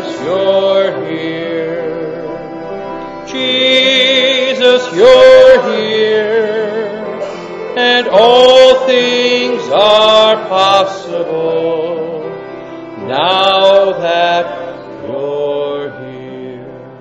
you're here. Jesus, you're here. And all things are possible now that you're here.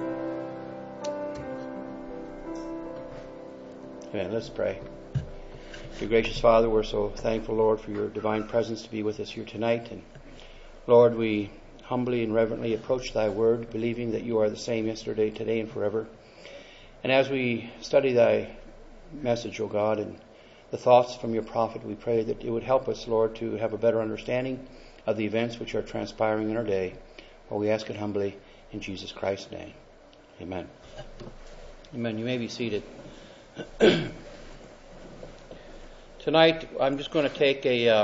Amen. Let's pray. Dear gracious Father, we're so thankful, Lord, for your divine presence to be with us here tonight. And Lord, we humbly and reverently approach thy word, believing that you are the same yesterday, today, and forever. And as we study thy message, O God, and the thoughts from your prophet, we pray that it would help us, Lord, to have a better understanding of the events which are transpiring in our day. For we ask it humbly in Jesus Christ's name. Amen. Amen. You may be seated. Tonight, I'm just going to take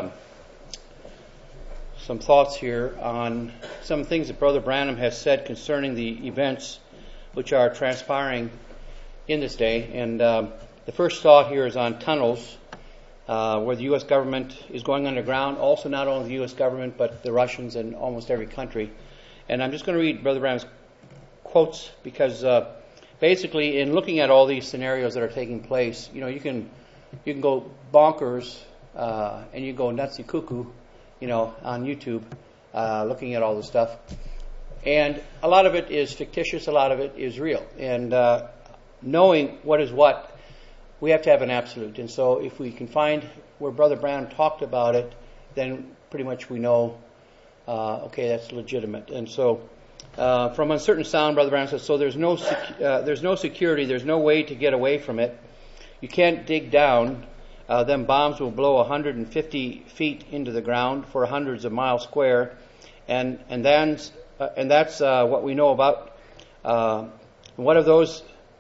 some thoughts here on some things that Brother Branham has said concerning the events which are transpiring in this day. And the first thought here is on tunnels, where the U.S. government is going underground. Also, not only the U.S. government, but the Russians and almost every country. And I'm just going to read Brother Branham's quotes because basically, in looking at all these scenarios that are taking place, you can go bonkers and you go nutsy cuckoo, on YouTube, looking at all this stuff. And a lot of it is fictitious, a lot of it is real. And knowing what is what, we have to have an absolute. And so if we can find where Brother Branham talked about it, then pretty much we know, okay, that's legitimate. And so from Uncertain Sound, Brother Branham says, so there's no security, there's no way to get away from it. You can't dig down. Them bombs will blow 150 feet into the ground for hundreds of miles square, and that's what we know about. What of those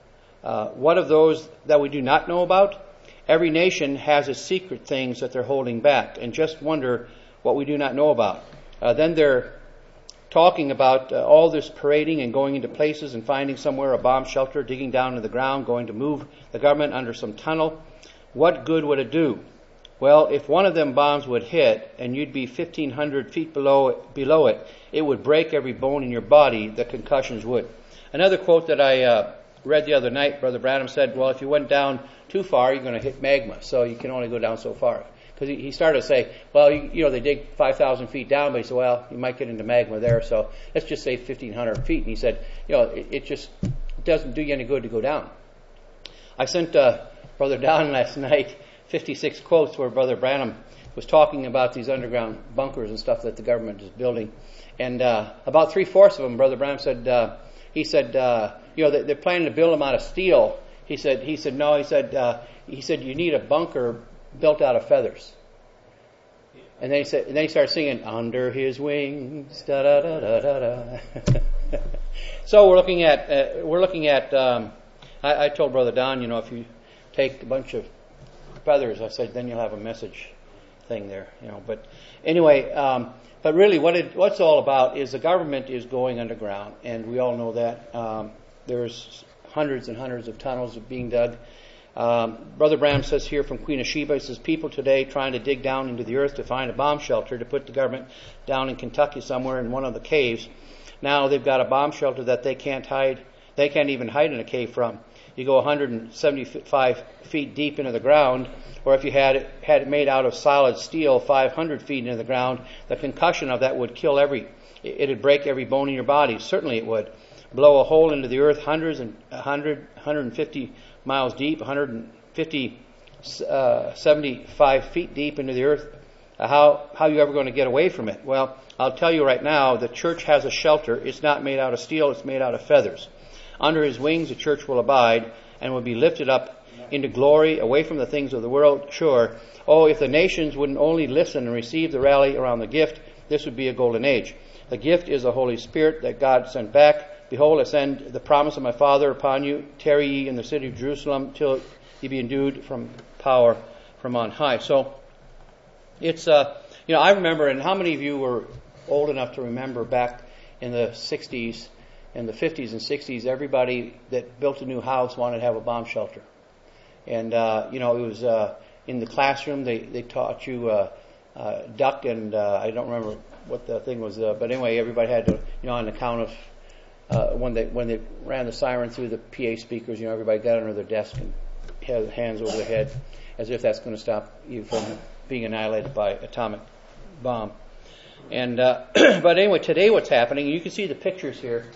that we do not know about? Every nation has its secret things that they're holding back, and just wonder what we do not know about. Then they're talking about all this parading and going into places and finding somewhere a bomb shelter, digging down to the ground, going to move the government under some tunnel. What good would it do? Well, if one of them bombs would hit and you'd be 1,500 feet below it, it would break every bone in your body. The concussions would. Another quote that I read the other night, Brother Branham said, well, if you went down too far, you're going to hit magma, so you can only go down so far. Because he started to say, well, they dig 5,000 feet down, but he said, well, you might get into magma there, so let's just say 1,500 feet. And he said, it just doesn't do you any good to go down. I sent Brother Don last night 56 quotes where Brother Branham was talking about these underground bunkers and stuff that the government is building. And about 3/4 of them, Brother Branham said, they're planning to build them out of steel. He said, you need a bunker built out of feathers. And then he started singing, under his wings, da da da da da da. So we're looking at, I told Brother Don, if you take a bunch of feathers, I said, then you'll have a message thing there, But anyway, but really what it's all about is the government is going underground, and we all know that. There's hundreds and hundreds of tunnels being dug. Brother Branham says here from Queen of Sheba, he says, people today trying to dig down into the earth to find a bomb shelter to put the government down in Kentucky somewhere in one of the caves. Now they've got a bomb shelter that they can't even hide in a cave from. You go 175 feet deep into the ground, or if you had it made out of solid steel 500 feet into the ground, the concussion of that would kill it'd break every bone in your body. Certainly it would. Blow a hole into the earth 150 miles deep, 75 feet deep into the earth. How are you ever going to get away from it? Well, I'll tell you right now, the church has a shelter. It's not made out of steel, it's made out of feathers. Under his wings the church will abide and will be lifted up into glory, away from the things of the world. Sure, if the nations wouldn't only listen and receive the rally around the gift, this would be a golden age. The gift is the Holy Spirit that God sent back. Behold, I send the promise of my Father upon you. Tarry ye in the city of Jerusalem till ye be endued from power from on high. So it's, I remember, and how many of you were old enough to remember back in the 60s, in the 50s and 60s, everybody that built a new house wanted to have a bomb shelter. And, it was in the classroom, they taught you duck and I don't remember what the thing was, but anyway, everybody had to, on account of when they ran the siren through the PA speakers, everybody got under their desk and had hands over their head, as if that's going to stop you from being annihilated by atomic bomb. And but anyway, today what's happening? You can see the pictures here.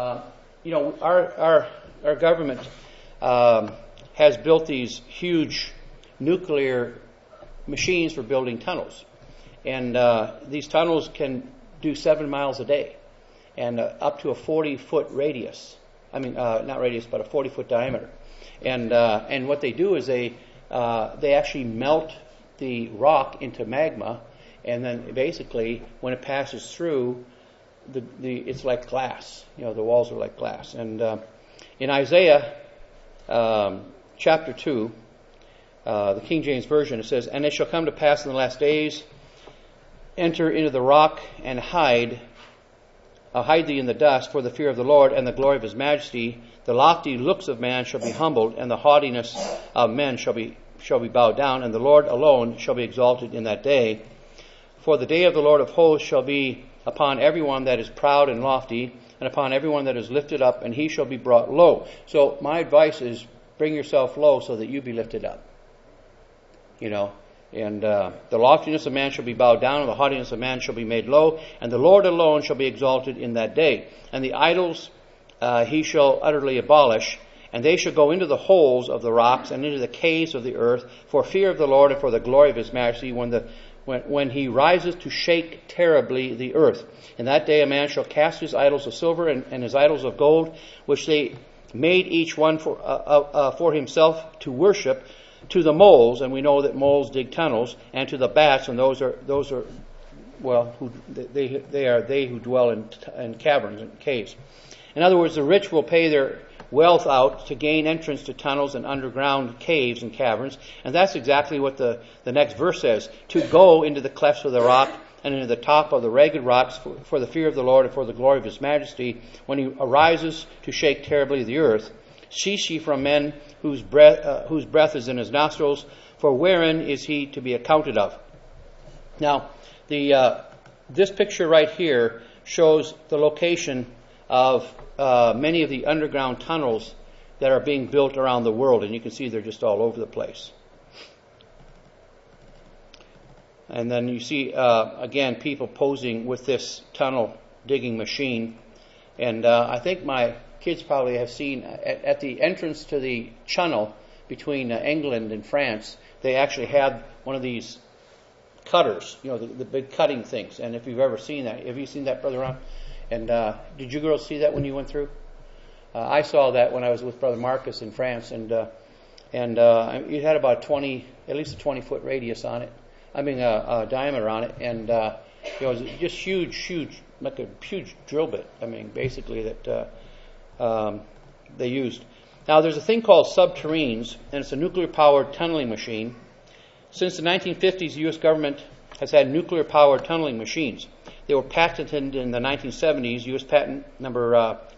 Our government has built these huge nuclear machines for building tunnels, and these tunnels can do 7 miles a day, and up to a 40-foot radius. Not radius, but a 40-foot diameter. And what they do is they actually melt the rock into magma, and then basically when it passes through, it's like glass. The walls are like glass. And in Isaiah chapter 2, the King James Version, it says, "And it shall come to pass in the last days, enter into the rock and hide thee in the dust for the fear of the Lord and the glory of his majesty. The lofty looks of man shall be humbled, and the haughtiness of men shall be bowed down, and the Lord alone shall be exalted in that day. For the day of the Lord of hosts shall be upon everyone that is proud and lofty, and upon everyone that is lifted up, and he shall be brought low." So my advice is, bring yourself low so that you be lifted up. And the loftiness of man shall be bowed down, and the haughtiness of man shall be made low, and the Lord alone shall be exalted in that day. And the idols he shall utterly abolish, and they shall go into the holes of the rocks and into the caves of the earth, for fear of the Lord and for the glory of his majesty, when he rises to shake terribly the earth. In that day a man shall cast his idols of silver and his idols of gold, which they made each one for himself to worship, to the moles, and we know that moles dig tunnels, and to the bats, and those are they who dwell in caverns and caves. In other words, the rich will pay their wealth out to gain entrance to tunnels and underground caves and caverns, and that's exactly what the next verse says: to go into the clefts of the rock and into the top of the ragged rocks for the fear of the Lord and for the glory of his majesty, when he arises to shake terribly the earth. Cease ye from men whose breath is in his nostrils, for wherein is he to be accounted of? Now, this picture right here shows the location of many of the underground tunnels that are being built around the world, and you can see they're just all over the place. And then you see, again, people posing with this tunnel digging machine. And I think my kids probably have seen at the entrance to the channel between England and France, they actually have one of these cutters, the big cutting things. And if you've ever seen that, have you seen that, Brother Ron? And did you girls see that when you went through? I saw that when I was with Brother Marcus in France, and it had about at least a 20-foot radius on it. A diameter on it, and it was just huge, like a huge drill bit. Basically that they used. Now, there's a thing called submarines, and it's a nuclear-powered tunneling machine. Since the 1950s, the U.S. government has had nuclear-powered tunneling machines. They were patented in the 1970s, U.S. patent number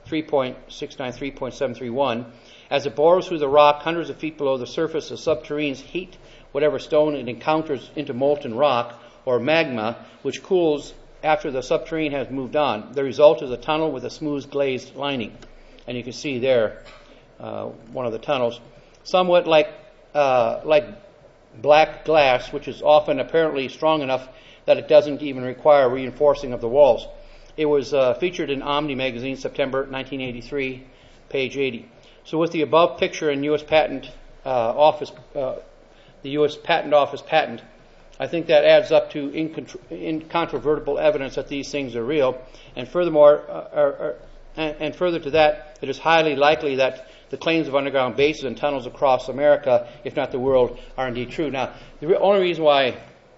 3.693.731. As it bores through the rock hundreds of feet below the surface, the submarines heat whatever stone it encounters into molten rock or magma, which cools after the submarine has moved on. The result is a tunnel with a smooth glazed lining. And you can see there one of the tunnels, somewhat like black glass, which is often apparently strong enough that it doesn't even require reinforcing of the walls. It was featured in Omni magazine, September 1983, page 80. So with the above picture in U.S. Patent Office, the U.S. Patent Office patent, I think that adds up to incontrovertible evidence that these things are real. And furthermore, and further to that, it is highly likely that the claims of underground bases and tunnels across America, if not the world, are indeed true. Now, the only reason why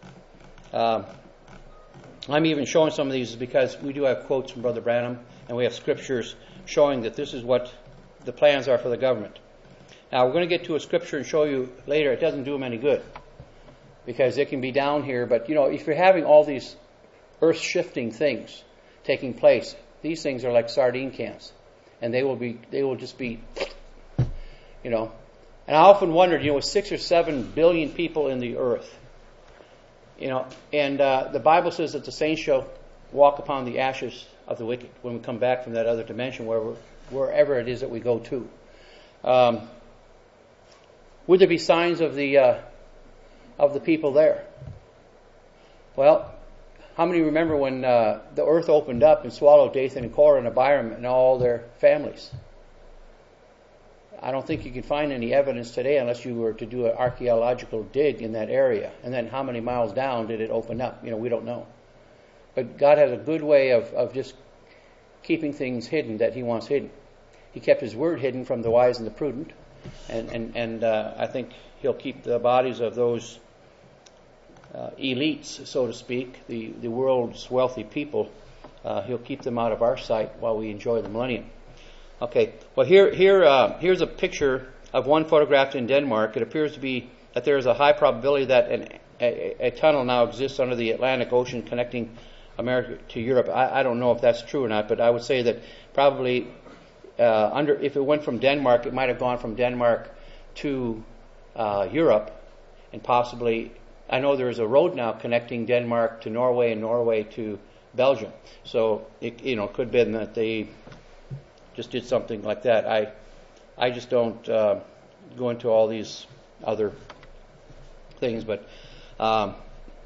I'm even showing some of these is because we do have quotes from Brother Branham, and we have scriptures showing that this is what the plans are for the government. Now, we're going to get to a scripture and show you later. It doesn't do them any good because it can be down here. But, if you're having all these earth-shifting things taking place, these things are like sardine cans, and they will just be, And I often wondered, with 6 or 7 billion people in the earth, and the Bible says that the saints shall walk upon the ashes of the wicked when we come back from that other dimension, wherever it is that we go to. Would there be signs of the people there? Well, how many remember when the earth opened up and swallowed Dathan and Korah and Abiram and all their families? I don't think you can find any evidence today unless you were to do an archaeological dig in that area. And then how many miles down did it open up? We don't know. But God has a good way of just keeping things hidden that He wants hidden. He kept His word hidden from the wise and the prudent. And I think He'll keep the bodies of those elites, so to speak, the world's wealthy people. He'll keep them out of our sight while we enjoy the millennium. Okay, well here's a picture of one photographed in Denmark. It appears to be that there is a high probability that a tunnel now exists under the Atlantic Ocean connecting America to Europe. I don't know if that's true or not, but I would say that probably if it went from Denmark, it might have gone from Denmark to Europe, and possibly, I know there is a road now connecting Denmark to Norway and Norway to Belgium. So it could have been that they just did something like that. I just don't go into all these other things, but all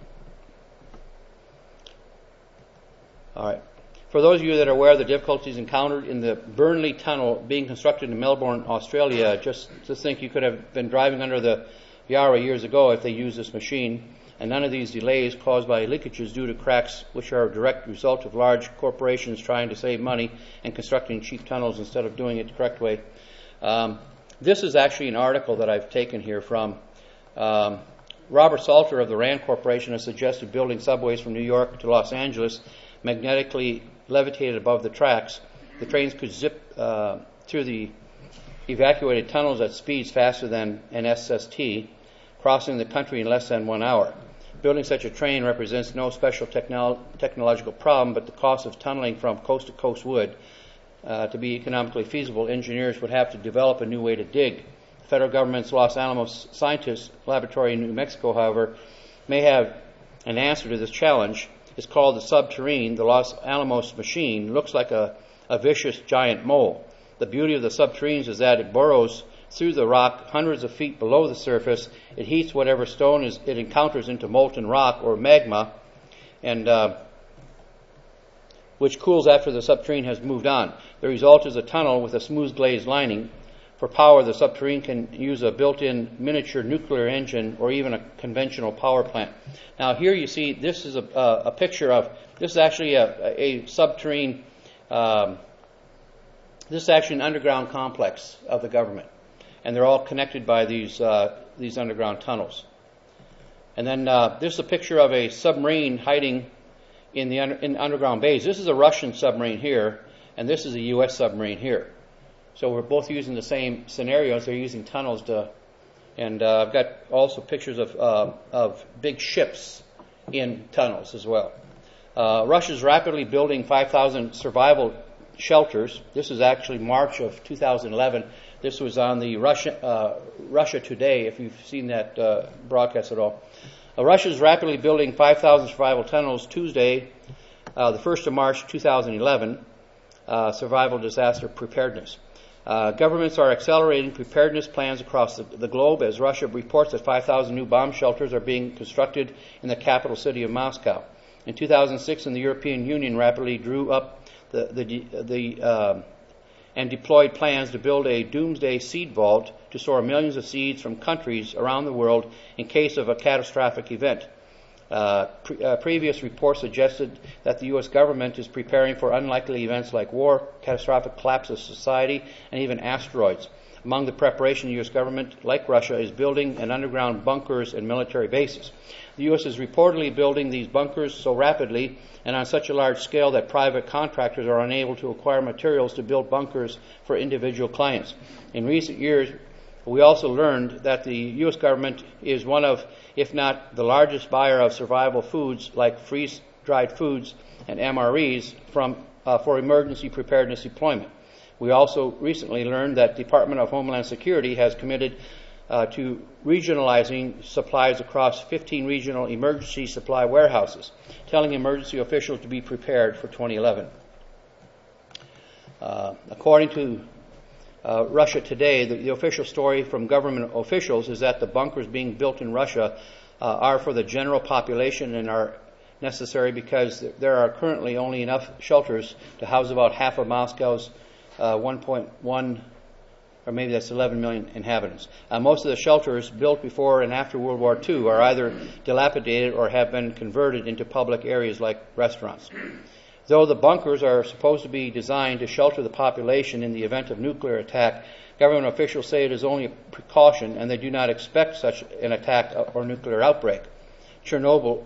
right. For those of you that are aware of the difficulties encountered in the Burnley Tunnel being constructed in Melbourne, Australia, just to think you could have been driving under the Yarra years ago if they used this machine, and none of these delays caused by leakages due to cracks, which are a direct result of large corporations trying to save money and constructing cheap tunnels instead of doing it the correct way. This is actually an article that I've taken here from Robert Salter of the Rand Corporation has suggested building subways from New York to Los Angeles magnetically levitated above the tracks. The trains could zip through the evacuated tunnels at speeds faster than an SST, crossing the country in less than 1 hour. Building such a train represents no special technological problem, but the cost of tunneling from coast to coast would. To be economically feasible, engineers would have to develop a new way to dig. The federal government's Los Alamos Scientists Laboratory in New Mexico, however, may have an answer to this challenge. It's called the Subterrene. The Los Alamos machine looks like a vicious giant mole. The beauty of the Subterranes is that it burrows through the rock hundreds of feet below the surface. It heats whatever stone it encounters into molten rock or magma, and which cools after the subterrane has moved on. The result is a tunnel with a smooth glazed lining. For power, the subterrane can use a built-in miniature nuclear engine or even a conventional power plant. Now here you see this is a picture of, this is actually a subterrane, this is actually an underground complex of the government. And they're all connected by these underground tunnels. And then this is a picture of a submarine hiding in underground bays. This is a Russian submarine here, and this is a U.S. submarine here. So we're both using the same scenarios. They're using tunnels and I've got also pictures of big ships in tunnels as well. Russia's rapidly building 5,000 survival shelters. This is actually March of 2011. This was on the Russia Today, if you've seen that broadcast at all. Russia's rapidly building 5,000 survival tunnels Tuesday, the 1st of March 2011, survival disaster preparedness. Governments are accelerating preparedness plans across the globe as Russia reports that 5,000 new bomb shelters are being constructed in the capital city of Moscow. In 2006, the European Union rapidly drew up and deployed plans to build a doomsday seed vault to store millions of seeds from countries around the world in case of a catastrophic event. Previous reports suggested that the U.S. government is preparing for unlikely events like war, catastrophic collapse of society, and even asteroids. Among the preparation, the U.S. government, like Russia, is building an underground bunkers and military bases. The U.S. is reportedly building these bunkers so rapidly and on such a large scale that private contractors are unable to acquire materials to build bunkers for individual clients. In recent years, we also learned that the U.S. government is one of, if not the largest buyer of survival foods like freeze-dried foods and MREs for emergency preparedness deployment. We also recently learned that Department of Homeland Security has committed to regionalizing supplies across 15 regional emergency supply warehouses, telling emergency officials to be prepared for 2011. According to Russia Today, the official story from government officials is that the bunkers being built in Russia are for the general population and are necessary because there are currently only enough shelters to house about half of Moscow's 1.1, or maybe that's 11 million inhabitants. Most of the shelters built before and after World War II are either dilapidated or have been converted into public areas like restaurants. Though the bunkers are supposed to be designed to shelter the population in the event of nuclear attack, government officials say it is only a precaution and they do not expect such an attack or nuclear outbreak. Chernobyl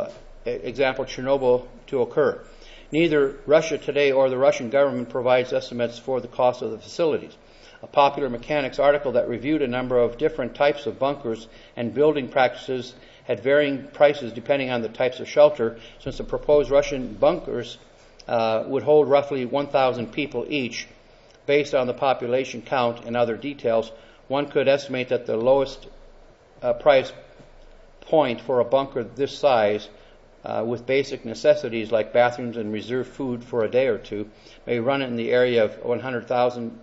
to occur. Neither Russia Today or the Russian government provides estimates for the cost of the facilities. A Popular Mechanics article that reviewed a number of different types of bunkers and building practices had varying prices depending on the types of shelter, since the proposed Russian bunkers would hold roughly 1,000 people each. Based on the population count and other details, one could estimate that the lowest price point for a bunker this size, with basic necessities like bathrooms and reserved food for a day or two, may run in the area of 100,000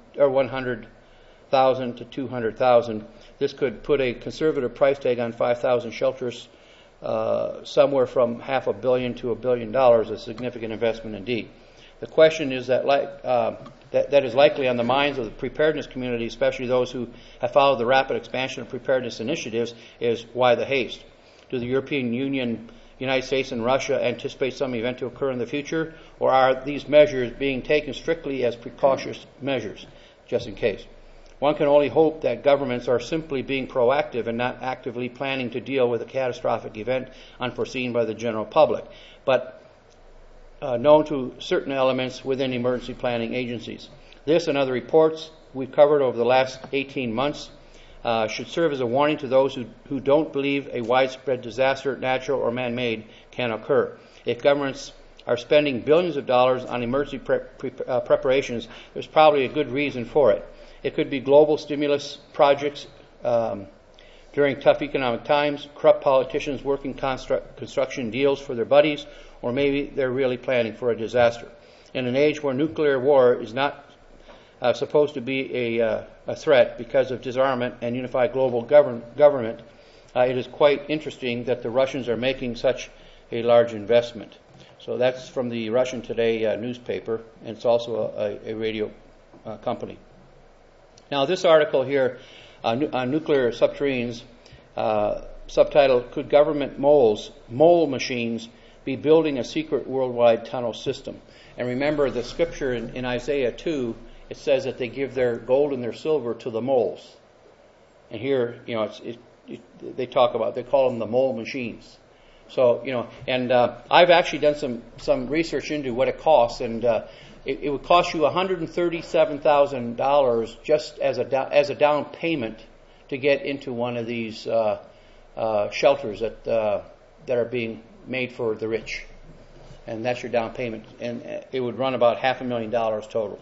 to 200,000. This could put a conservative price tag on 5,000 shelters, somewhere from $500 million to $1 billion, a significant investment indeed. The question is that is likely on the minds of the preparedness community, especially those who have followed the rapid expansion of preparedness initiatives, is why the haste? Do the European Union, United States, and Russia anticipate some event to occur in the future, or are these measures being taken strictly as precautionary measures, just in case? One can only hope that governments are simply being proactive and not actively planning to deal with a catastrophic event unforeseen by the general public, but known to certain elements within emergency planning agencies. This and other reports we've covered over the last 18 months should serve as a warning to those who don't believe a widespread disaster, natural or man-made, can occur. If governments are spending billions of dollars on emergency preparations, there's probably a good reason for it. It could be global stimulus projects during tough economic times, corrupt politicians working construction deals for their buddies, or maybe they're really planning for a disaster. In an age where nuclear war is not supposed to be a threat because of disarmament and unified global government, it is quite interesting that the Russians are making such a large investment. So that's from the Russian Today newspaper, and it's also a radio company. Now, this article here on nuclear submarines, subtitled, "Could Government Mole Machines Be Building a Secret Worldwide Tunnel System?" And remember the scripture in Isaiah 2, it says that they give their gold and their silver to the moles. And here, they call them the mole machines. So, and I've actually done some research into what it costs, and it would cost you $137,000 just as a down payment to get into one of these shelters that are being made for the rich, and that's your down payment, and it would run about $500,000 total.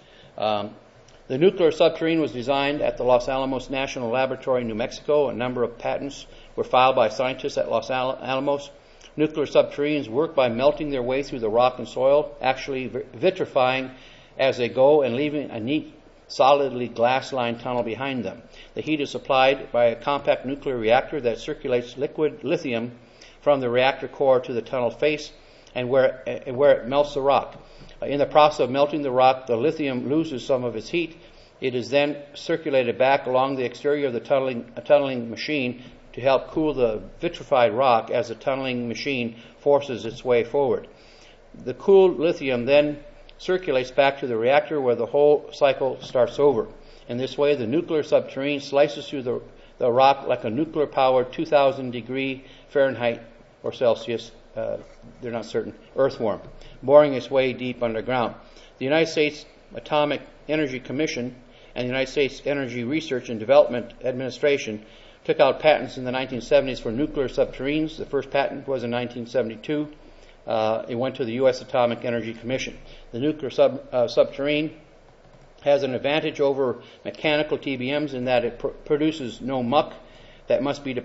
The nuclear submarine was designed at the Los Alamos National Laboratory in New Mexico. A number of patents were filed by scientists at Los Alamos. Nuclear submarines work by melting their way through the rock and soil, actually vitrifying as they go and leaving a neat, solidly glass-lined tunnel behind them. The heat is supplied by a compact nuclear reactor that circulates liquid lithium from the reactor core to the tunnel face and where it melts the rock. In the process of melting the rock, the lithium loses some of its heat. It is then circulated back along the exterior of the tunneling machine to help cool the vitrified rock as the tunneling machine forces its way forward. The cooled lithium then circulates back to the reactor where the whole cycle starts over. In this way, the nuclear submarine slices through the rock like a nuclear-powered 2,000 degree Fahrenheit or Celsius, they're not certain, earthworm, boring its way deep underground. The United States Atomic Energy Commission and the United States Energy Research and Development Administration took out patents in the 1970s for nuclear submarines. The first patent was in 1972. It went to the U.S. Atomic Energy Commission. The nuclear submarine has an advantage over mechanical TBMs in that it produces no muck that must be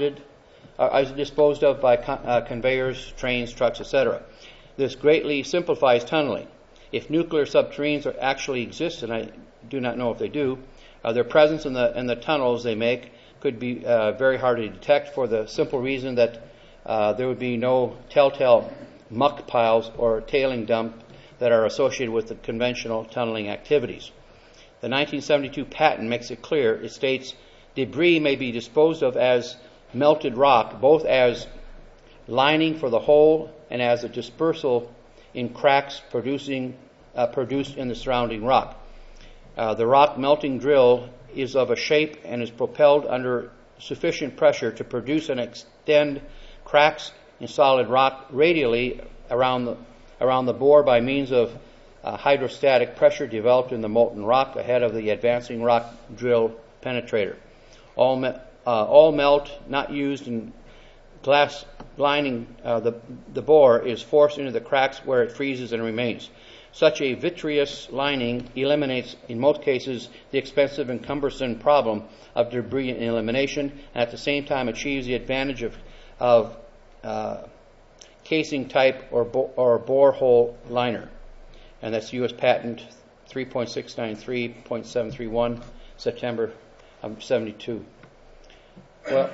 disposed of by conveyors, trains, trucks, etc. This greatly simplifies tunneling. If nuclear submarines actually exist, and I do not know if they do, their presence in the tunnels they make could be very hard to detect for the simple reason that there would be no telltale muck piles or tailing dump that are associated with the conventional tunneling activities. The 1972 patent makes it clear. It states, debris may be disposed of as melted rock, both as lining for the hole and as a dispersal in cracks produced in the surrounding rock. The rock melting drill is of a shape and is propelled under sufficient pressure to produce and extend cracks in solid rock radially around the bore by means of hydrostatic pressure developed in the molten rock ahead of the advancing rock drill penetrator. All melt not used in glass lining the bore is forced into the cracks where it freezes and remains. Such a vitreous lining eliminates, in most cases, the expensive and cumbersome problem of debris elimination, and at the same time achieves the advantage of casing type or borehole liner. And that's U.S. Patent 3.693.731, September 72. Well,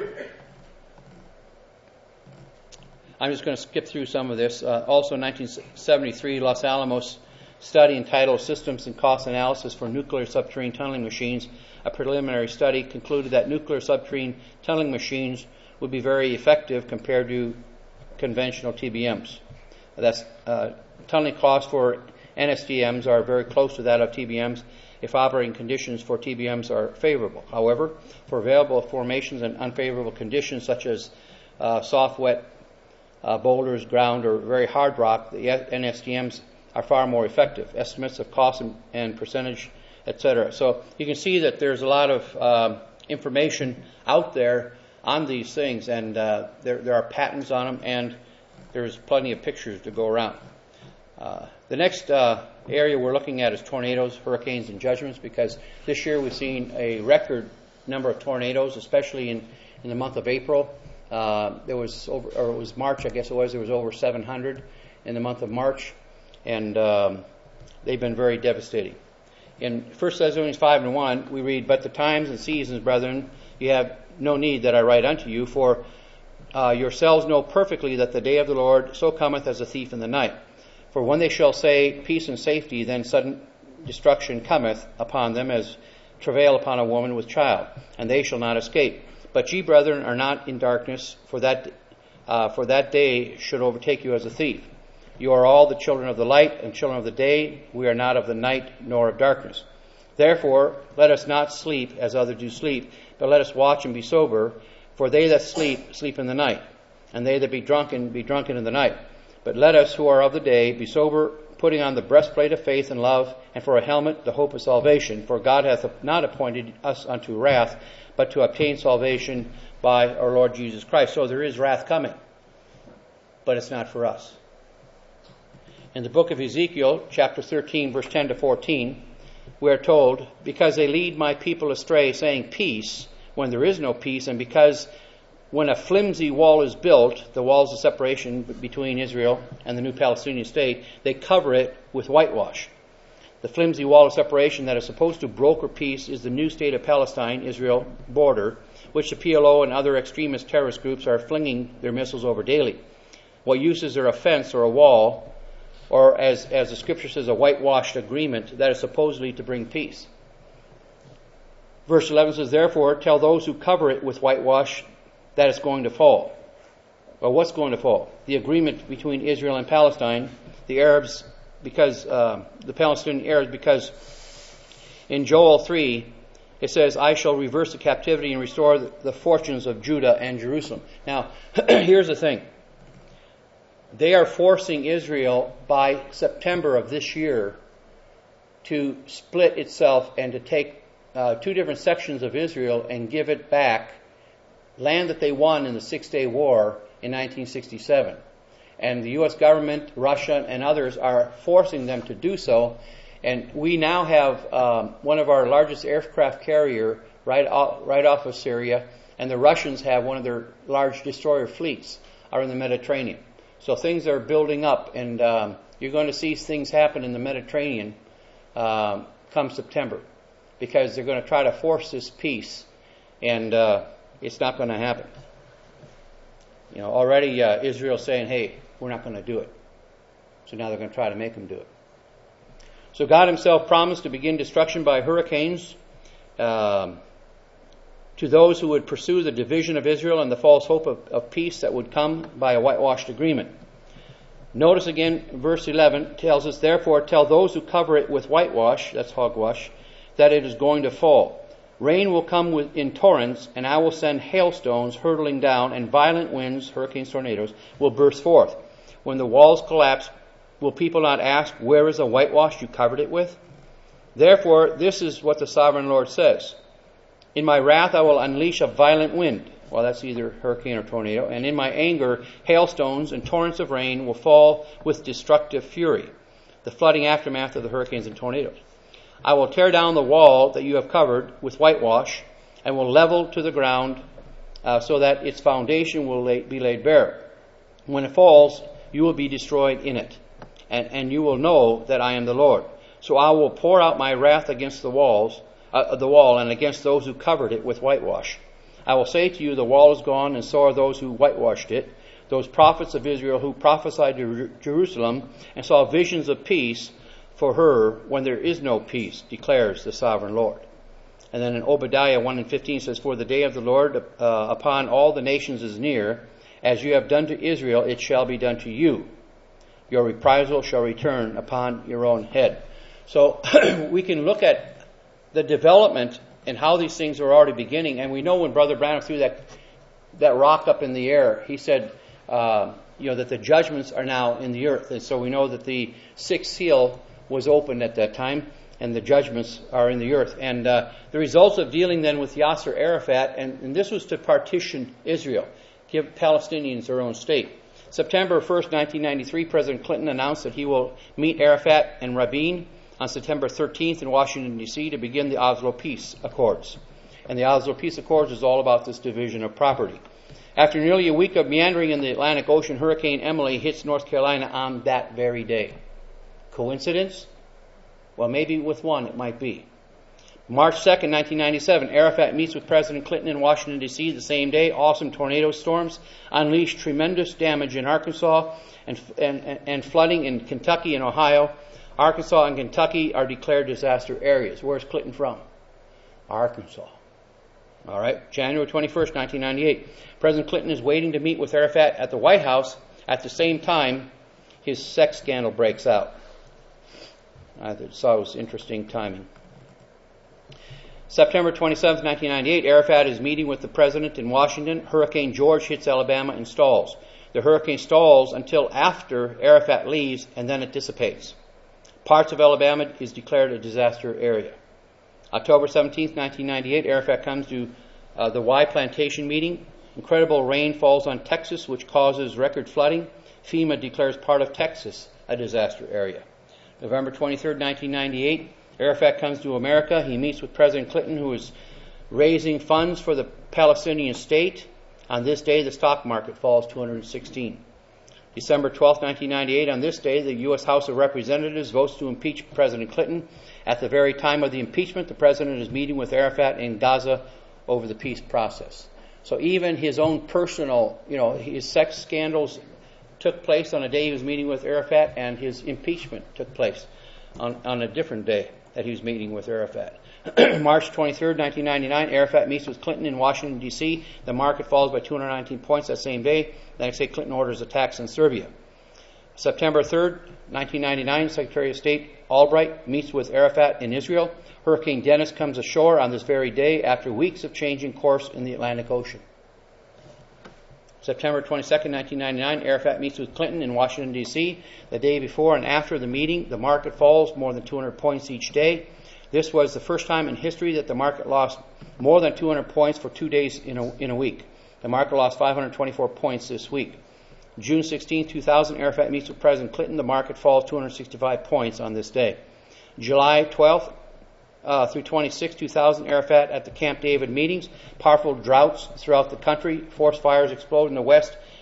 I'm just going to skip through some of this. Also, 1973, Los Alamos study entitled Systems and Cost Analysis for Nuclear Submarine Tunneling Machines, a preliminary study concluded that nuclear submarine tunneling machines would be very effective compared to conventional TBMs. That's tunneling costs for NSTMs are very close to that of TBMs if operating conditions for TBMs are favorable. However, for available formations and unfavorable conditions such as soft, wet boulders, ground, or very hard rock, the NSTMs are far more effective. Estimates of cost and percentage, etc. So you can see that there's a lot of information out there on these things, and there are patents on them, and there's plenty of pictures to go around. The next area we're looking at is tornadoes, hurricanes, and judgments, because this year we've seen a record number of tornadoes, especially in the month of April. There was it was March, I guess it was. There was over 700 in the month of March, and they've been very devastating. In 1 Thessalonians 5:1, we read, "But the times and seasons, brethren, you have no need that I write unto you, for yourselves know perfectly that the day of the Lord so cometh as a thief in the night. For when they shall say peace and safety, then sudden destruction cometh upon them as travail upon a woman with child, and they shall not escape. But ye, brethren, are not in darkness, for that day should overtake you as a thief. You are all the children of the light and children of the day. We are not of the night nor of darkness. Therefore, let us not sleep as others do sleep, but let us watch and be sober. For they that sleep, sleep in the night, and they that be drunken in the night. But let us who are of the day be sober, putting on the breastplate of faith and love, and for a helmet the hope of salvation. For God hath not appointed us unto wrath, but to obtain salvation by our Lord Jesus Christ." So there is wrath coming, but it's not for us. In the book of Ezekiel, chapter 13, verse 10 to 14, we are told, "Because they lead my people astray, saying peace, when there is no peace, and because when a flimsy wall is built, the walls of separation between Israel and the new Palestinian state, they cover it with whitewash. The flimsy wall of separation that is supposed to broker peace is the new state of Palestine, Israel border, which the PLO and other extremist terrorist groups are flinging their missiles over daily. What use is there a fence or a wall, or as the scripture says, a whitewashed agreement that is supposedly to bring peace?" Verse 11 says, "Therefore tell those who cover it with whitewash that it's going to fall." Well, what's going to fall? The agreement between Israel and Palestine, the Arabs, because the Palestinian Arabs, because in Joel 3 it says, "I shall reverse the captivity and restore the fortunes of Judah and Jerusalem." Now, here's the thing. They are forcing Israel by September of this year to split itself and to take two different sections of Israel and give it back land that they won in the Six-Day War in 1967. And the U.S. government, Russia, and others are forcing them to do so. And we now have one of our largest aircraft carrier right off of Syria, and the Russians have one of their large destroyer fleets are in the Mediterranean. So things are building up, and you're going to see things happen in the Mediterranean come September, because they're going to try to force this peace, and it's not going to happen. Already Israel's saying, hey, we're not going to do it. So now they're going to try to make them do it. So God himself promised to begin destruction by hurricanes to those who would pursue the division of Israel and the false hope of peace that would come by a whitewashed agreement. Notice again, verse 11 tells us, therefore tell those who cover it with whitewash, that's hogwash, that it is going to fall. Rain will come in torrents, and I will send hailstones hurtling down, and violent winds, hurricanes, tornadoes, will burst forth. When the walls collapse, will people not ask, where is the whitewash you covered it with? Therefore, this is what the sovereign Lord says. In my wrath I will unleash a violent wind. Well, that's either hurricane or tornado. And in my anger, hailstones and torrents of rain will fall with destructive fury. The flooding aftermath of the hurricanes and tornadoes. I will tear down the wall that you have covered with whitewash and will level to the ground so that its foundation will be laid bare. When it falls, you will be destroyed in it, and you will know that I am the Lord. So I will pour out my wrath against the wall and against those who covered it with whitewash. I will say to you, the wall is gone, and so are those who whitewashed it, those prophets of Israel who prophesied to Jerusalem and saw visions of peace for her when there is no peace, declares the sovereign Lord. And then in Obadiah 1:15 says, for the day of the Lord upon all the nations is near. As you have done to Israel, it shall be done to you. Your reprisal shall return upon your own head. So we can look at the development and how these things are already beginning. And we know when Brother Branham threw that rock up in the air, he said, that the judgments are now in the earth. And so we know that the sixth seal was opened at that time, and the judgments are in the earth. And the results of dealing then with Yasser Arafat, and this was to partition Israel, give Palestinians their own state. September 1st, 1993, President Clinton announced that he will meet Arafat and Rabin on September 13th in Washington, D.C. to begin the Oslo Peace Accords. And the Oslo Peace Accords is all about this division of property. After nearly a week of meandering in the Atlantic Ocean, Hurricane Emily hits North Carolina on that very day. Coincidence? Well, maybe with one it might be. March 2nd, 1997, Arafat meets with President Clinton in Washington, D.C. the same day. Awesome tornado storms unleashed tremendous damage in Arkansas and flooding in Kentucky and Ohio. Arkansas and Kentucky are declared disaster areas. Where's Clinton from? Arkansas. All right. January 21st, 1998. President Clinton is waiting to meet with Arafat at the White House. At the same time, his sex scandal breaks out. I thought it was interesting timing. September 27th, 1998, Arafat is meeting with the president in Washington. Hurricane George hits Alabama and stalls. The hurricane stalls until after Arafat leaves, and then it dissipates. Parts of Alabama is declared a disaster area. October 17th, 1998, Arafat comes to the Y Plantation meeting. Incredible rain falls on Texas, which causes record flooding. FEMA declares part of Texas a disaster area. November 23rd, 1998, Arafat comes to America. He meets with President Clinton, who is raising funds for the Palestinian state. On this day, the stock market falls 216. December 12, 1998, on this day, the U.S. House of Representatives votes to impeach President Clinton. At the very time of the impeachment, the president is meeting with Arafat in Gaza over the peace process. So even his own personal, his sex scandals took place on a day he was meeting with Arafat, and his impeachment took place on a different day that he was meeting with Arafat. March 23rd, 1999, Arafat meets with Clinton in Washington, D.C. The market falls by 219 points that same day. The next day, Clinton orders attacks in Serbia. September 3rd, 1999, Secretary of State Albright meets with Arafat in Israel. Hurricane Dennis comes ashore on this very day after weeks of changing course in the Atlantic Ocean. September 22nd, 1999, Arafat meets with Clinton in Washington, D.C. The day before and after the meeting, the market falls more than 200 points each day. This was the first time in history that the market lost more than 200 points for 2 days in a week. The market lost 524 points this week. June 16, 2000, Arafat meets with President Clinton. The market falls 265 points on this day. July 12th through 26, 2000, Arafat at the Camp David meetings. Powerful droughts throughout the country. Forest fires explode in the west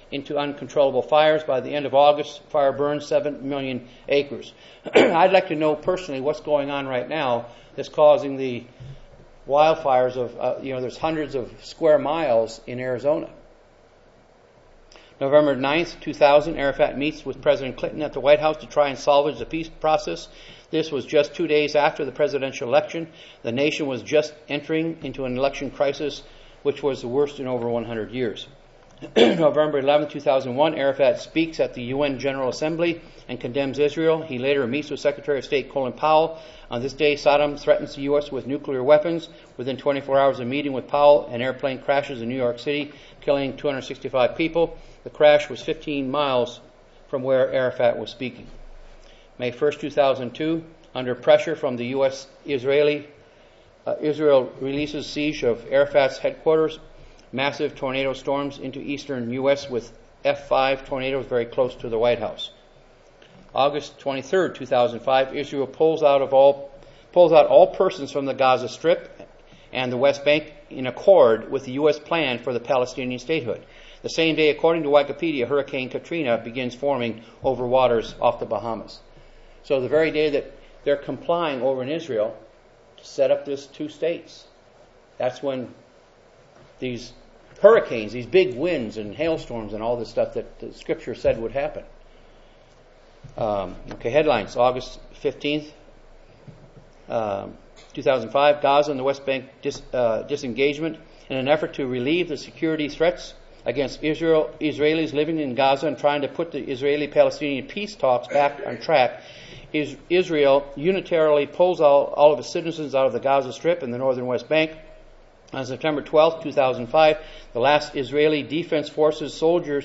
into uncontrollable fires. By the end of August, fire burned 7 million acres. I'd like to know personally what's going on right now that's causing the wildfires of, there's hundreds of square miles in Arizona. November 9th, 2000, Arafat meets with President Clinton at the White House to try and salvage the peace process. This was just 2 days after the presidential election. The nation was just entering into an election crisis, which was the worst in over 100 years. November 11, 2001, Arafat speaks at the UN General Assembly and condemns Israel. He later meets with Secretary of State Colin Powell. On this day, Saddam threatens the U.S. with nuclear weapons. Within 24 hours of meeting with Powell, an airplane crashes in New York City, killing 265 people. The crash was 15 miles from where Arafat was speaking. May 1st, 2002, under pressure from the U.S. Israel releases siege of Arafat's headquarters. Massive tornado storms into eastern U.S. with F5 tornadoes very close to the White House. August 23rd, 2005, Israel pulls out all persons from the Gaza Strip and the West Bank in accord with the U.S. plan for the Palestinian statehood. The same day, according to Wikipedia, Hurricane Katrina begins forming over waters off the Bahamas. So the very day that they're complying over in Israel to set up this 2 states, that's when these hurricanes, these big winds and hailstorms and all this stuff that the Scripture said would happen. Headlines. August 15th, 2005, Gaza and the West Bank disengagement in an effort to relieve the security threats against Israelis living in Gaza and trying to put the Israeli-Palestinian peace talks back on track. Israel unilaterally pulls all of its citizens out of the Gaza Strip and the northern West Bank. On September 12, 2005, the last Israeli Defense Forces soldier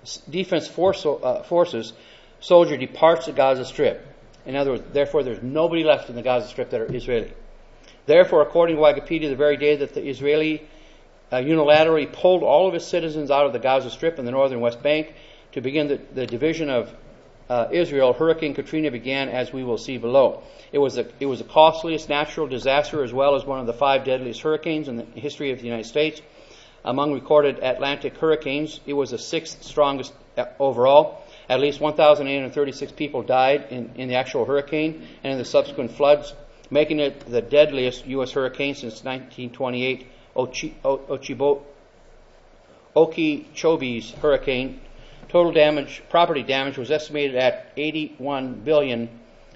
departs the Gaza Strip. In other words, therefore, there's nobody left in the Gaza Strip that are Israeli. Therefore, according to Wikipedia, the very day that the Israeli unilaterally pulled all of its citizens out of the Gaza Strip and the northern West Bank to begin the division of Israel, Hurricane Katrina began, as we will see below. It was the costliest natural disaster as well as one of the 5 deadliest hurricanes in the history of the United States. Among recorded Atlantic hurricanes, it was the 6th strongest overall. At least 1,836 people died in the actual hurricane and in the subsequent floods, making it the deadliest U.S. hurricane since 1928 Okeechobee's hurricane. Total property damage was estimated at $81 billion,